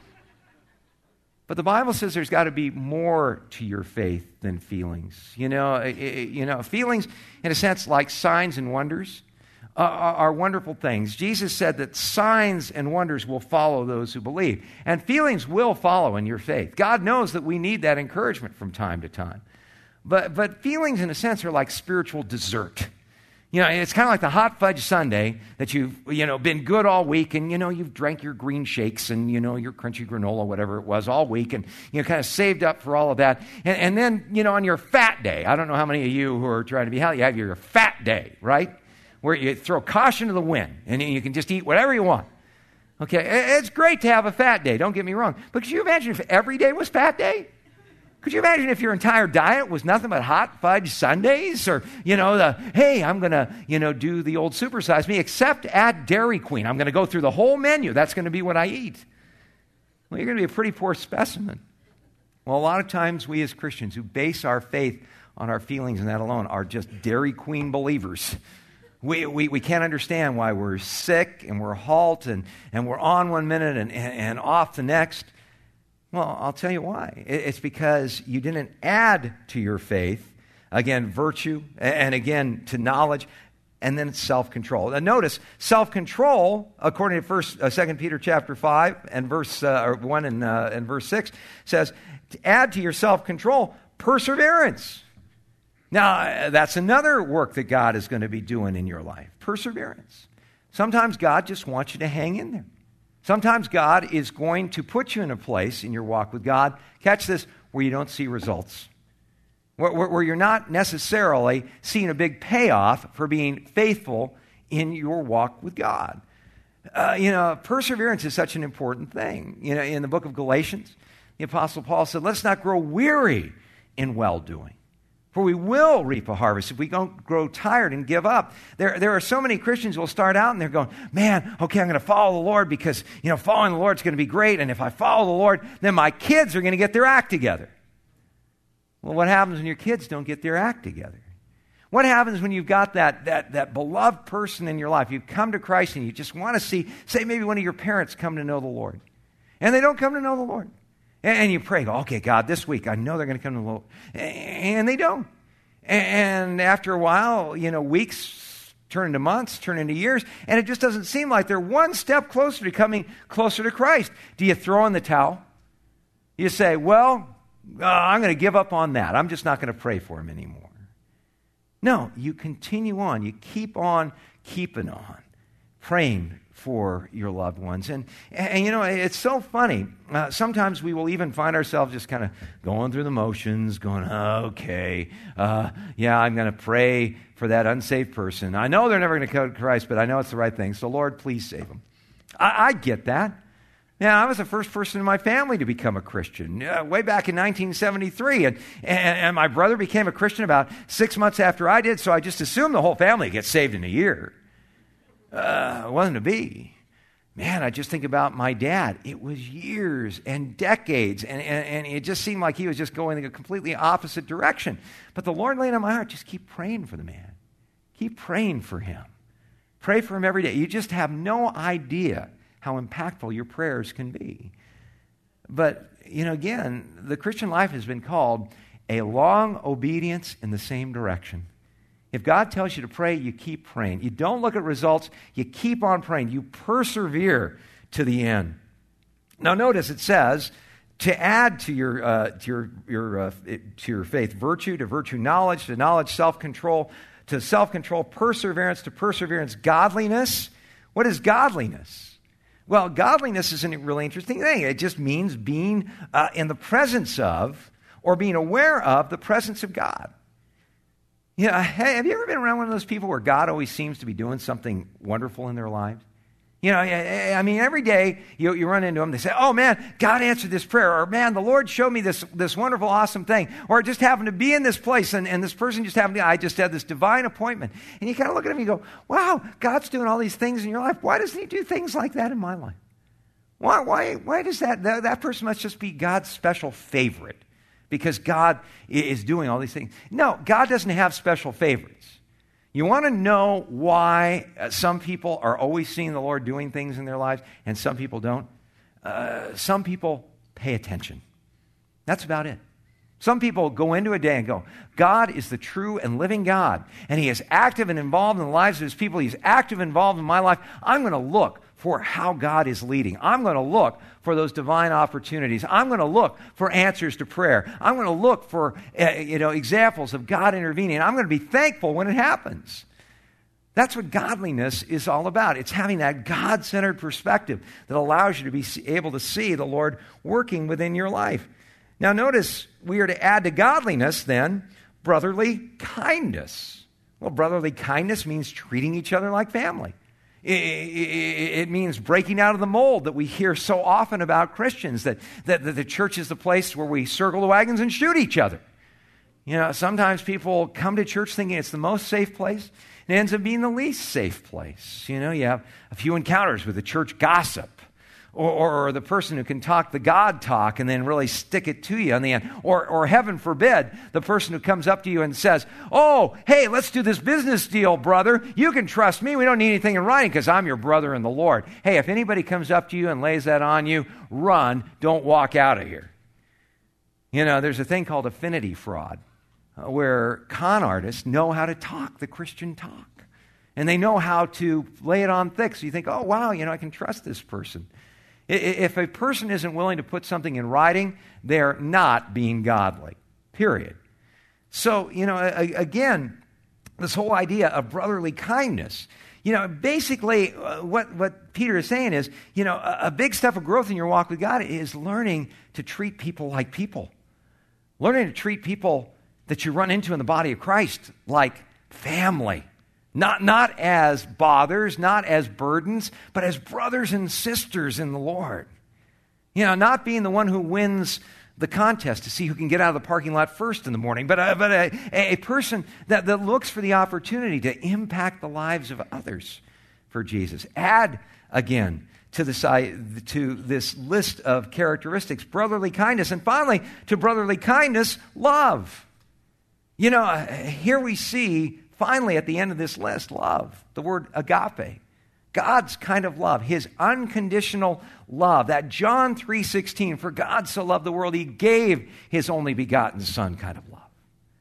But the Bible says there's got to be more to your faith than feelings. You know, it, it, you know, feelings, in a sense, like signs and wonders, uh, are, are wonderful things. Jesus said that signs and wonders will follow those who believe, and feelings will follow in your faith. God knows that we need that encouragement from time to time. But but feelings, in a sense, are like spiritual dessert. You know, it's kind of like the hot fudge sundae that you've, you know, been good all week, and, you know, you've drank your green shakes and, you know, your crunchy granola, whatever it was, all week, and, you know, kind of saved up for all of that. And, and then, you know, on your fat day, I don't know how many of you who are trying to be healthy, you have your fat day, right? Where you throw caution to the wind, and you can just eat whatever you want. Okay, it's great to have a fat day, don't get me wrong. But could you imagine if every day was fat day? Could you imagine if your entire diet was nothing but hot fudge sundaes? Or, you know, the, hey, I'm going to, you know, do the old supersize me, except at Dairy Queen. I'm going to go through the whole menu. That's going to be what I eat. Well, you're going to be a pretty poor specimen. Well, a lot of times we as Christians who base our faith on our feelings and that alone are just Dairy Queen believers. We, we, we can't understand why we're sick and we're halt and, and we're on one minute and, and, and off the next. Well, I'll tell you why. It's because you didn't add to your faith, again, virtue, and again, to knowledge, and then it's self-control. Now notice, self-control, according to First, uh, Second Peter chapter five and verse uh, or one and, uh, and verse six, says, to add to your self-control, perseverance. Now, that's another work that God is going to be doing in your life, perseverance. Sometimes God just wants you to hang in there. Sometimes God is going to put you in a place in your walk with God, catch this, where you don't see results, where, where, where you're not necessarily seeing a big payoff for being faithful in your walk with God. Uh, you know, perseverance is such an important thing. You know, in the book of Galatians, the Apostle Paul said, let's not grow weary in well-doing, for we will reap a harvest if we don't grow tired and give up. There, there are so many Christians who will start out and they're going, man, okay, I'm going to follow the Lord because, you know, following the Lord is going to be great. And if I follow the Lord, then my kids are going to get their act together. Well, what happens when your kids don't get their act together? What happens when you've got that, that, that beloved person in your life? You've come to Christ and you just want to see, say maybe one of your parents come to know the Lord. And they don't come to know the Lord. And you pray, okay, God, this week, I know they're going to come to the Lord. And they don't. And after a while, you know, weeks turn into months, turn into years, and it just doesn't seem like they're one step closer to coming closer to Christ. Do you throw in the towel? You say, well, uh, I'm going to give up on that. I'm just not going to pray for him anymore. No, you continue on. You keep on keeping on, praying for your loved ones. And, and, and you know, it's so funny. Uh, sometimes we will even find ourselves just kind of going through the motions, going, okay, uh, yeah, I'm going to pray for that unsaved person. I know they're never going to come to Christ, but I know it's the right thing. So, Lord, please save them. I, I get that. Yeah, I was the first person in my family to become a Christian, uh, way back in nineteen seventy-three. And, and, and my brother became a Christian about six months after I did, so I just assumed the whole family gets saved in a year. Uh, it wasn't to be. Man, I just think about my dad. It was years and decades, and, and, and it just seemed like he was just going in a completely opposite direction. But the Lord laid on my heart, just keep praying for the man. Keep praying for him. Pray for him every day. You just have no idea how impactful your prayers can be. But, you know, again, the Christian life has been called a long obedience in the same direction. If God tells you to pray, you keep praying. You don't look at results. You keep on praying. You persevere to the end. Now, notice it says to add to your uh, to your your uh, to your faith virtue, to virtue knowledge, to knowledge self-control, to self-control perseverance, to perseverance godliness. What is godliness? Well, godliness is a really interesting thing. It just means being uh, in the presence of or being aware of the presence of God. You know, hey, have you ever been around one of those people where God always seems to be doing something wonderful in their lives? You know, I mean, every day you, you run into them, they say, oh man, God answered this prayer, or man, the Lord showed me this, this wonderful, awesome thing, or it just happened to be in this place, and, and this person just happened to, I just had this divine appointment. And you kind of look at them and you go, wow, God's doing all these things in your life. Why doesn't he do things like that in my life? Why, why, why does that, that, that person must just be God's special favorite? Because God is doing all these things. No, God doesn't have special favorites. You want to know why some people are always seeing the Lord doing things in their lives and some people don't? Uh, some people pay attention. That's about it. Some people go into a day and go, God is the true and living God, and he is active and involved in the lives of his people. He's active and involved in my life. I'm going to look for how God is leading. I'm going to look for those divine opportunities. I'm going to look for answers to prayer. I'm going to look for uh, you know examples of God intervening. I'm going to be thankful when it happens. That's what godliness is all about. It's having that God-centered perspective that allows you to be able to see the Lord working within your life. Now notice, we are to add to godliness then brotherly kindness. Well, brotherly kindness means treating each other like family. It means breaking out of the mold that we hear so often about Christians, that, that, that the church is the place where we circle the wagons and shoot each other. You know, sometimes people come to church thinking it's the most safe place. It ends up being the least safe place. You know, you have a few encounters with the church gossip. Or, or the person who can talk the God talk and then really stick it to you in the end. Or, or heaven forbid, the person who comes up to you and says, oh, hey, let's do this business deal, brother. You can trust me. We don't need anything in writing because I'm your brother in the Lord. Hey, if anybody comes up to you and lays that on you, run. Don't walk out of here. You know, there's a thing called affinity fraud, uh, where con artists know how to talk the Christian talk. And they know how to lay it on thick. So you think, oh, wow, you know, I can trust this person. If a person isn't willing to put something in writing, they're not being godly, period. So, you know, again, this whole idea of brotherly kindness, you know, basically what, what Peter is saying is, you know, a, a big step of growth in your walk with God is learning to treat people like people. Learning to treat people that you run into in the body of Christ like family. Not, not as bothers, not as burdens, but as brothers and sisters in the Lord. You know, not being the one who wins the contest to see who can get out of the parking lot first in the morning, but, a, but a, a person that, that looks for the opportunity to impact the lives of others for Jesus. Add, again, to this, to this list of characteristics, brotherly kindness. And finally, to brotherly kindness, love. You know, here we see finally, at the end of this list, love, the word agape, God's kind of love, his unconditional love, that John three sixteen, for God so loved the world, he gave his only begotten Son kind of love.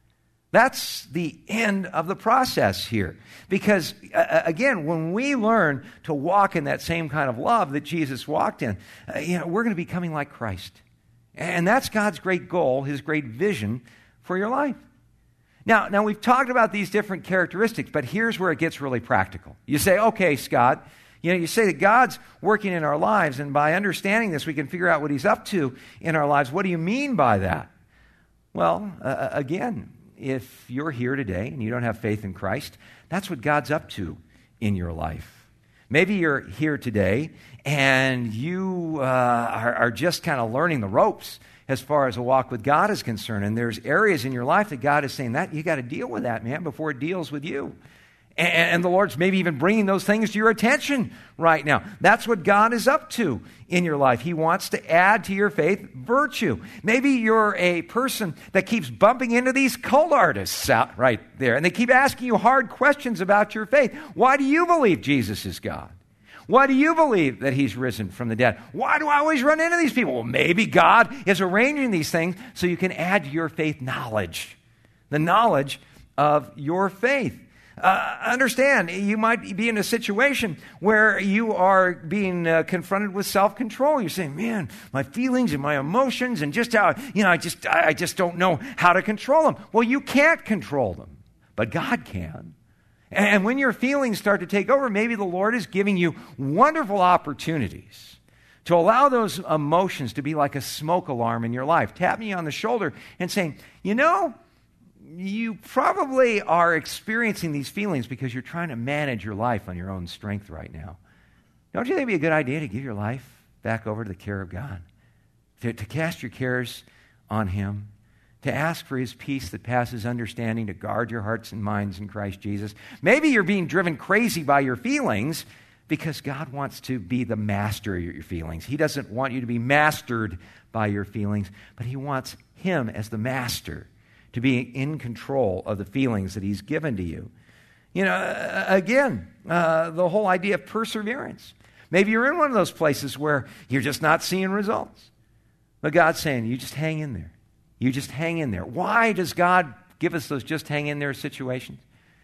That's the end of the process here. Because, uh, again, when we learn to walk in that same kind of love that Jesus walked in, uh, you know, we're going to be becoming like Christ. And that's God's great goal, his great vision for your life. Now, now, we've talked about these different characteristics, but here's where it gets really practical. You say, okay, Scott, you know, you say that God's working in our lives, and by understanding this, we can figure out what he's up to in our lives. What do you mean by that? Well, uh, again, if you're here today and you don't have faith in Christ, that's what God's up to in your life. Maybe you're here today and you uh, are, are just kind of learning the ropes as far as a walk with God is concerned. And there's areas in your life that God is saying that you got to deal with that, man, before it deals with you. And, and the Lord's maybe even bringing those things to your attention right now. That's what God is up to in your life. He wants to add to your faith virtue. Maybe you're a person that keeps bumping into these cult artists out right there, and they keep asking you hard questions about your faith. Why do you believe Jesus is God? Why do you believe that he's risen from the dead? Why do I always run into these people? Well, maybe God is arranging these things so you can add to your faith knowledge, the knowledge of your faith. Uh, understand, you might be in a situation where you are being uh, confronted with self-control. You're saying, man, my feelings and my emotions and just how, you know, I just, I just don't know how to control them. Well, you can't control them, but God can. And when your feelings start to take over, maybe the Lord is giving you wonderful opportunities to allow those emotions to be like a smoke alarm in your life. Tapping you on the shoulder and saying, you know, you probably are experiencing these feelings because you're trying to manage your life on your own strength right now. Don't you think it'd be a good idea to give your life back over to the care of God? To, to cast your cares on him? To ask for his peace that passes understanding, to guard your hearts and minds in Christ Jesus. Maybe you're being driven crazy by your feelings because God wants to be the master of your feelings. He doesn't want you to be mastered by your feelings, but he wants him as the master to be in control of the feelings that he's given to you. You know, again, uh, the whole idea of perseverance. Maybe you're in one of those places where you're just not seeing results. But God's saying, you just hang in there. You just hang in there. Why does God give us those just hang in there situations?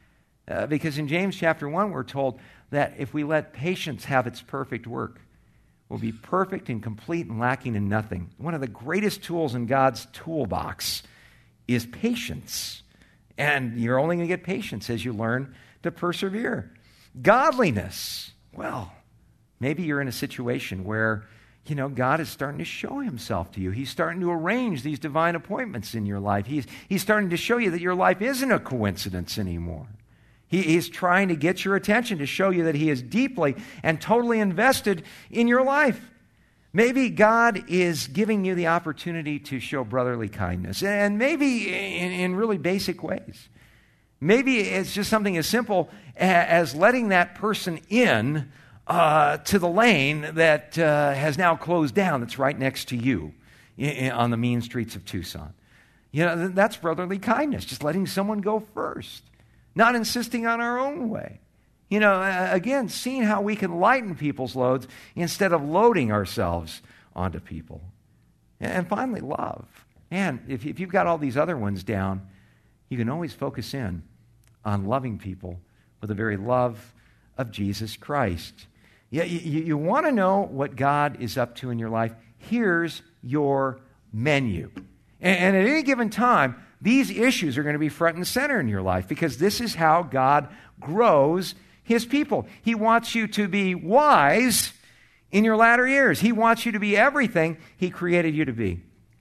Uh, because in James chapter one, we're told that if we let patience have its perfect work, we'll be perfect and complete and lacking in nothing. One of the greatest tools in God's toolbox is patience. And you're only going to get patience as you learn to persevere. Godliness. Well, maybe you're in a situation where you know, God is starting to show himself to you. He's starting to arrange these divine appointments in your life. He's, he's starting to show you that your life isn't a coincidence anymore. He, he's trying to get your attention to show you that he is deeply and totally invested in your life. Maybe God is giving you the opportunity to show brotherly kindness, and maybe in, in really basic ways. Maybe it's just something as simple as letting that person in uh, to the lane that uh, has now closed down that's right next to you in, in, on the mean streets of Tucson. You know, that's brotherly kindness, just letting someone go first, not insisting on our own way. You know, uh, again, seeing how we can lighten people's loads instead of loading ourselves onto people. And finally, love. Man, if, if you've got all these other ones down, you can always focus in on loving people with the very love of Jesus Christ. Yeah, you, you want to know what God is up to in your life? Here's your menu. And, and at any given time, these issues are going to be front and center in your life because this is how God grows His people. He wants you to be wise in your latter years. He wants you to be everything He created you to be.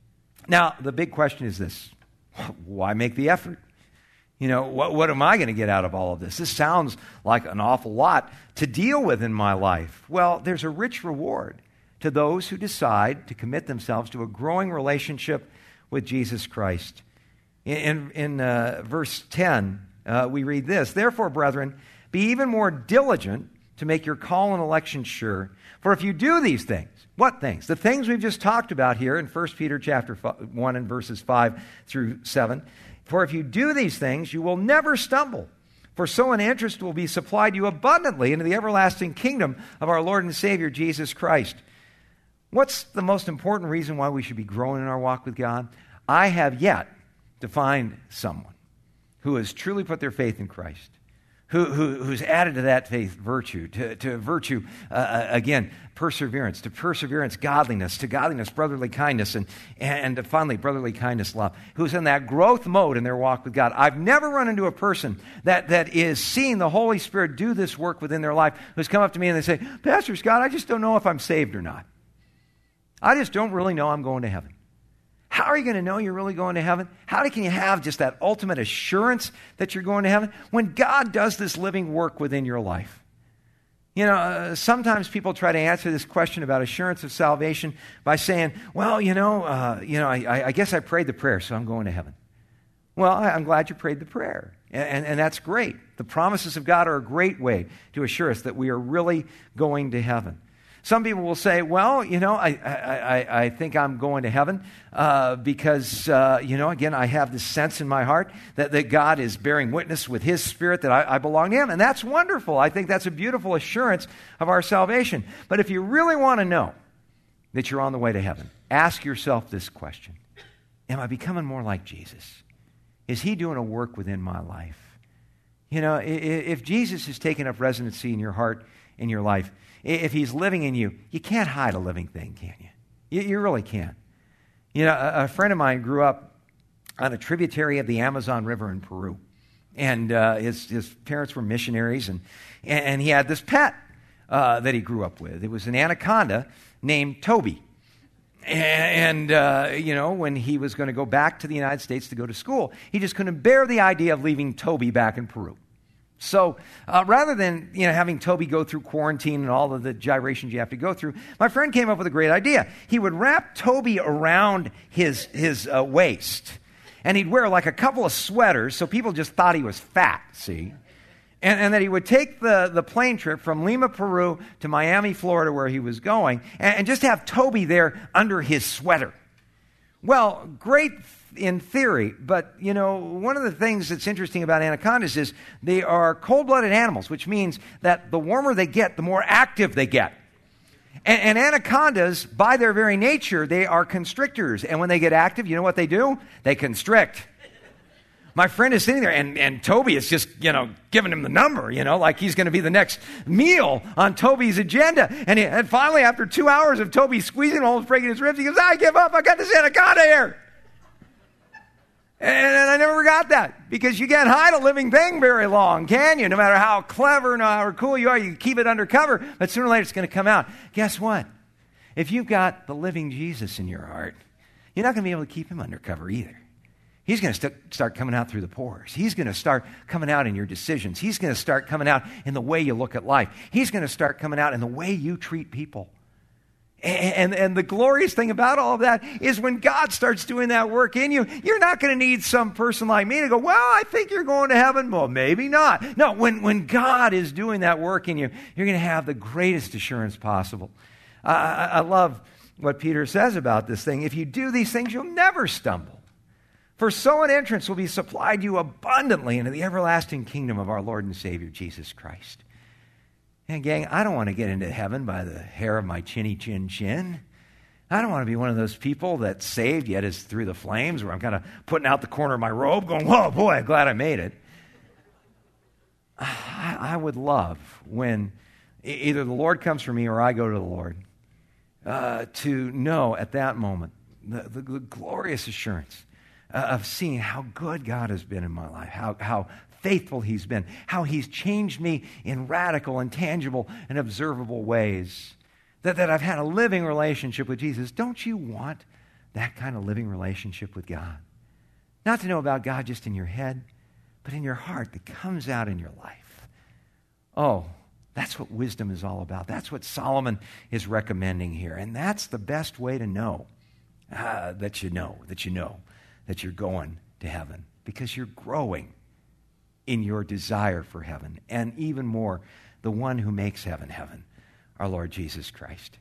Now, the big question is this: why make the effort? You know, what, what am I going to get out of all of this? This sounds like an awful lot to deal with in my life. Well, there's a rich reward to those who decide to commit themselves to a growing relationship with Jesus Christ. In, in, in uh, verse ten, uh, we read this: "Therefore, brethren, be even more diligent to make your call and election sure. For if you do these things," what things? The things we've just talked about here in First Peter chapter one and verses five through seven. "For if you do these things, you will never stumble. For so an interest will be supplied you abundantly into the everlasting kingdom of our Lord and Savior, Jesus Christ." What's the most important reason why we should be growing in our walk with God? I have yet to find someone who has truly put their faith in Christ, who, who, who's added to that faith virtue, to, to virtue, uh, again, perseverance, to perseverance, godliness, to godliness, brotherly kindness, and, and to finally, brotherly kindness, love, who's in that growth mode in their walk with God. I've never run into a person that, that is seeing the Holy Spirit do this work within their life who's come up to me and they say, "Pastor Scott, I just don't know if I'm saved or not. I just don't really know I'm going to heaven." How are you going to know you're really going to heaven? How can you have just that ultimate assurance that you're going to heaven? When God does this living work within your life. You know, uh, sometimes people try to answer this question about assurance of salvation by saying, well, you know, uh, you know, I, I guess I prayed the prayer, so I'm going to heaven. Well, I'm glad you prayed the prayer, and, and, and that's great. The promises of God are a great way to assure us that we are really going to heaven. Some people will say, well, you know, I I, I, I think I'm going to heaven uh, because, uh, you know, again, I have this sense in my heart that, that God is bearing witness with His Spirit that I, I belong to Him. And that's wonderful. I think that's a beautiful assurance of our salvation. But if you really want to know that you're on the way to heaven, ask yourself this question: am I becoming more like Jesus? Is He doing a work within my life? You know, if Jesus is taking up residency in your heart, in your life, if He's living in you, you can't hide a living thing, can you? You, you really can't. You know, a, a friend of mine grew up on a tributary of the Amazon River in Peru. And uh, his, his parents were missionaries, and, and he had this pet uh, that he grew up with. It was an anaconda named Toby. And, uh, you know, when he was going to go back to the United States to go to school, he just couldn't bear the idea of leaving Toby back in Peru. So uh, rather than, you know, having Toby go through quarantine and all of the gyrations you have to go through, my friend came up with a great idea. He would wrap Toby around his, his uh, waist, and he'd wear like a couple of sweaters so people just thought he was fat, see? And, and that he would take the, the plane trip from Lima, Peru to Miami, Florida, where he was going, and, and just have Toby there under his sweater. Well, great in theory, but, you know, one of the things that's interesting about anacondas is they are cold-blooded animals, which means that the warmer they get, the more active they get. And, and anacondas, by their very nature, they are constrictors. And when they get active, you know what they do? They constrict. My friend is sitting there, and, and Toby is just, you know, giving him the number, you know, like he's going to be the next meal on Toby's agenda. And, he, and finally, after two hours of Toby squeezing, almost breaking his ribs, he goes, I give up. I got this anaconda here. And, and I never got that, because you can't hide a living thing very long, can you? No matter how clever and how cool you are, you keep it undercover, but sooner or later it's going to come out. Guess what? If you've got the living Jesus in your heart, you're not going to be able to keep Him undercover either. He's going to st- start coming out through the pores. He's going to start coming out in your decisions. He's going to start coming out in the way you look at life. He's going to start coming out in the way you treat people. And, and the glorious thing about all of that is when God starts doing that work in you, you're not going to need some person like me to go, well, I think you're going to heaven. Well, maybe not. No, when, when God is doing that work in you, you're going to have the greatest assurance possible. Uh, I, I love what Peter says about this thing. If you do these things, you'll never stumble. For so an entrance will be supplied you abundantly into the everlasting kingdom of our Lord and Savior, Jesus Christ. And gang, I don't want to get into heaven by the hair of my chinny chin chin. I don't want to be one of those people that's saved yet is through the flames where I'm kind of putting out the corner of my robe going, whoa, boy, I'm glad I made it. I, I would love when either the Lord comes for me or I go to the Lord uh, to know at that moment the, the, the glorious assurance uh, of seeing how good God has been in my life, how how faithful He's been, how He's changed me in radical and tangible and observable ways, that, that I've had a living relationship with Jesus. Don't you want that kind of living relationship with God? Not to know about God just in your head, but in your heart that comes out in your life. Oh, that's what wisdom is all about. That's what Solomon is recommending here. And that's the best way to know uh, that you know, that you know that you're going to heaven, because you're growing in your desire for heaven, and even more, the one who makes heaven heaven, our Lord Jesus Christ.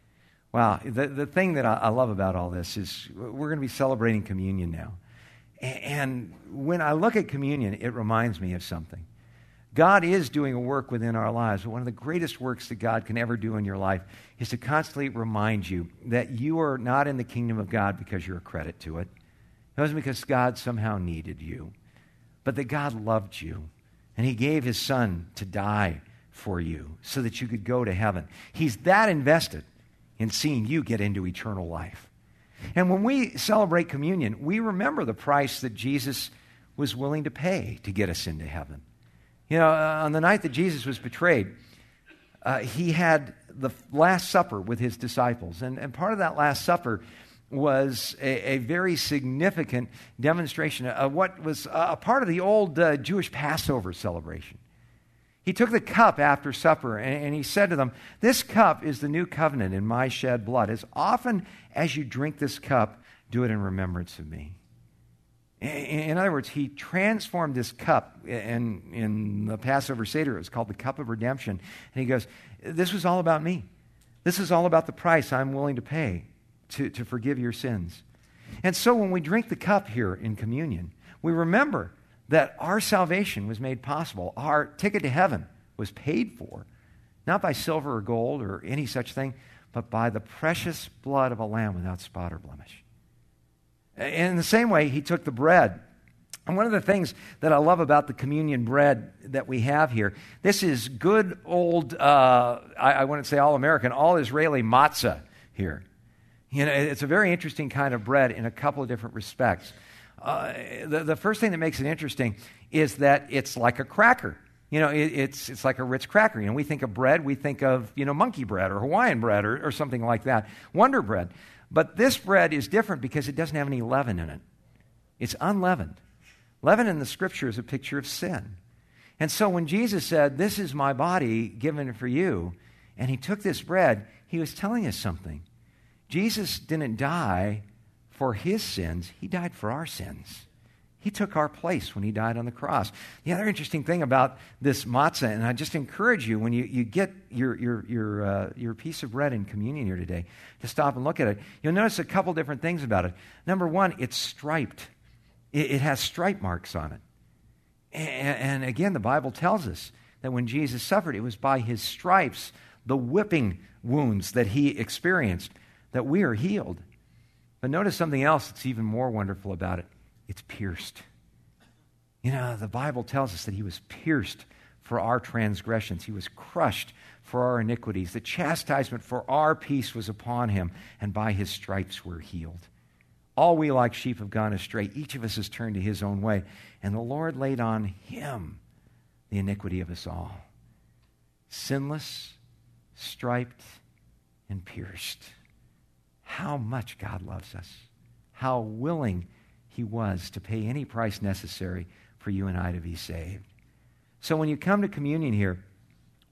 Wow, the, the thing that I, I love about all this is we're going to be celebrating communion now. And, and when I look at communion, it reminds me of something. God is doing a work within our lives, but one of the greatest works that God can ever do in your life is to constantly remind you that you are not in the kingdom of God because you're a credit to it. It wasn't because God somehow needed you, but that God loved you, and He gave His Son to die for you so that you could go to heaven. He's that invested in seeing you get into eternal life. And when we celebrate communion, we remember the price that Jesus was willing to pay to get us into heaven. You know, uh, on the night that Jesus was betrayed, uh, He had the Last Supper with His disciples, and, and part of that Last Supper was a, a very significant demonstration of what was a part of the old uh, Jewish Passover celebration. He took the cup after supper and, and He said to them, "This cup is the new covenant in my shed blood. As often as you drink this cup, do it in remembrance of me." In, in other words, He transformed this cup, and in the Passover Seder, it was called the cup of redemption. And He goes, this was all about me. This is all about the price I'm willing to pay To, to forgive your sins. And so when we drink the cup here in communion, we remember that our salvation was made possible. Our ticket to heaven was paid for, not by silver or gold or any such thing, but by the precious blood of a lamb without spot or blemish. And in the same way, He took the bread. And one of the things that I love about the communion bread that we have here, this is good old, uh, I, I wouldn't say all-American, all-Israeli matzah here. You know, it's a very interesting kind of bread in a couple of different respects. Uh, the, the first thing that makes it interesting is that it's like a cracker. You know, it, it's it's like a Ritz cracker. You know, we think of bread, we think of, you know, monkey bread or Hawaiian bread or, or something like that, Wonder Bread. But this bread is different because it doesn't have any leaven in it. It's unleavened. Leaven in the Scripture is a picture of sin. And so when Jesus said, "This is my body given for you," and He took this bread, He was telling us something. Jesus didn't die for His sins. He died for our sins. He took our place when He died on the cross. The other interesting thing about this matzah, and I just encourage you when you, you get your, your, your, uh, your piece of bread in communion here today to stop and look at it. You'll notice a couple different things about it. Number one, it's striped. It, it has stripe marks on it. And, and again, the Bible tells us that when Jesus suffered, it was by His stripes, the whipping wounds that He experienced, that we are healed. But notice something else that's even more wonderful about it. It's pierced. You know, the Bible tells us that He was pierced for our transgressions. He was crushed for our iniquities. The chastisement for our peace was upon Him, and by His stripes we're healed. All we like sheep have gone astray. Each of us has turned to his own way, and the Lord laid on Him the iniquity of us all. Sinless, striped, and pierced. How much God loves us. How willing He was to pay any price necessary for you and I to be saved. So when you come to communion here,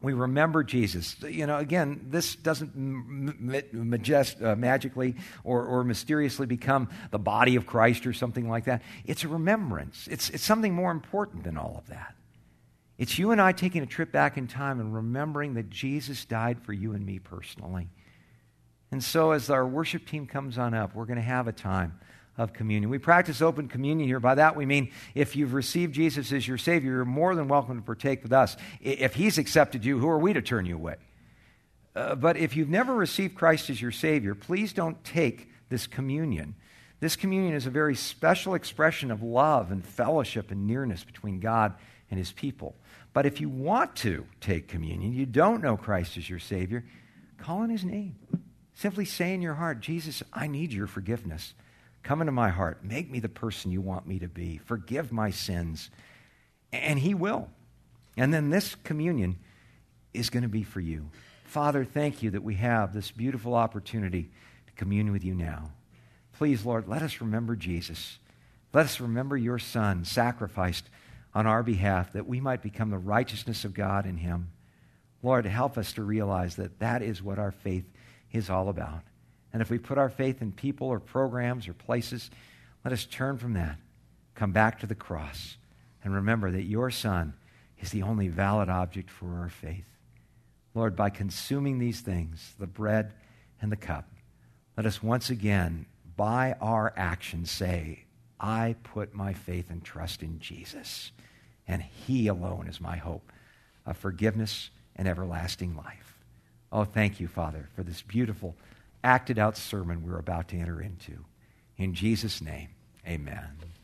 We remember Jesus. You know, again, this doesn't m- m- majest, uh, magically or, or mysteriously become the body of Christ or something like that. It's a remembrance. It's, it's something more important than all of that. It's you and I taking a trip back in time and remembering that Jesus died for you and me personally. And so as our worship team comes on up, we're going to have a time of communion. We practice open communion here. By that we mean if you've received Jesus as your Savior, you're more than welcome to partake with us. If He's accepted you, who are we to turn you away? Uh, but if you've never received Christ as your Savior, please don't take this communion. This communion is a very special expression of love and fellowship and nearness between God and His people. But if you want to take communion, you don't know Christ as your Savior, call on His name. Simply say in your heart, Jesus, I need your forgiveness. Come into my heart. Make me the person you want me to be. Forgive my sins. And He will. And then this communion is going to be for you. Father, thank you that we have this beautiful opportunity to commune with you now. Please, Lord, let us remember Jesus. Let us remember your Son sacrificed on our behalf that we might become the righteousness of God in Him. Lord, help us to realize that that is what our faith is all about. And if we put our faith in people or programs or places, let us turn from that, come back to the cross, and remember that your Son is the only valid object for our faith. Lord, by consuming these things, the bread and the cup, let us once again, by our actions, say, I put my faith and trust in Jesus, and He alone is my hope of forgiveness and everlasting life. Oh, thank you, Father, for this beautiful acted out sermon we're about to enter into. In Jesus' name, amen.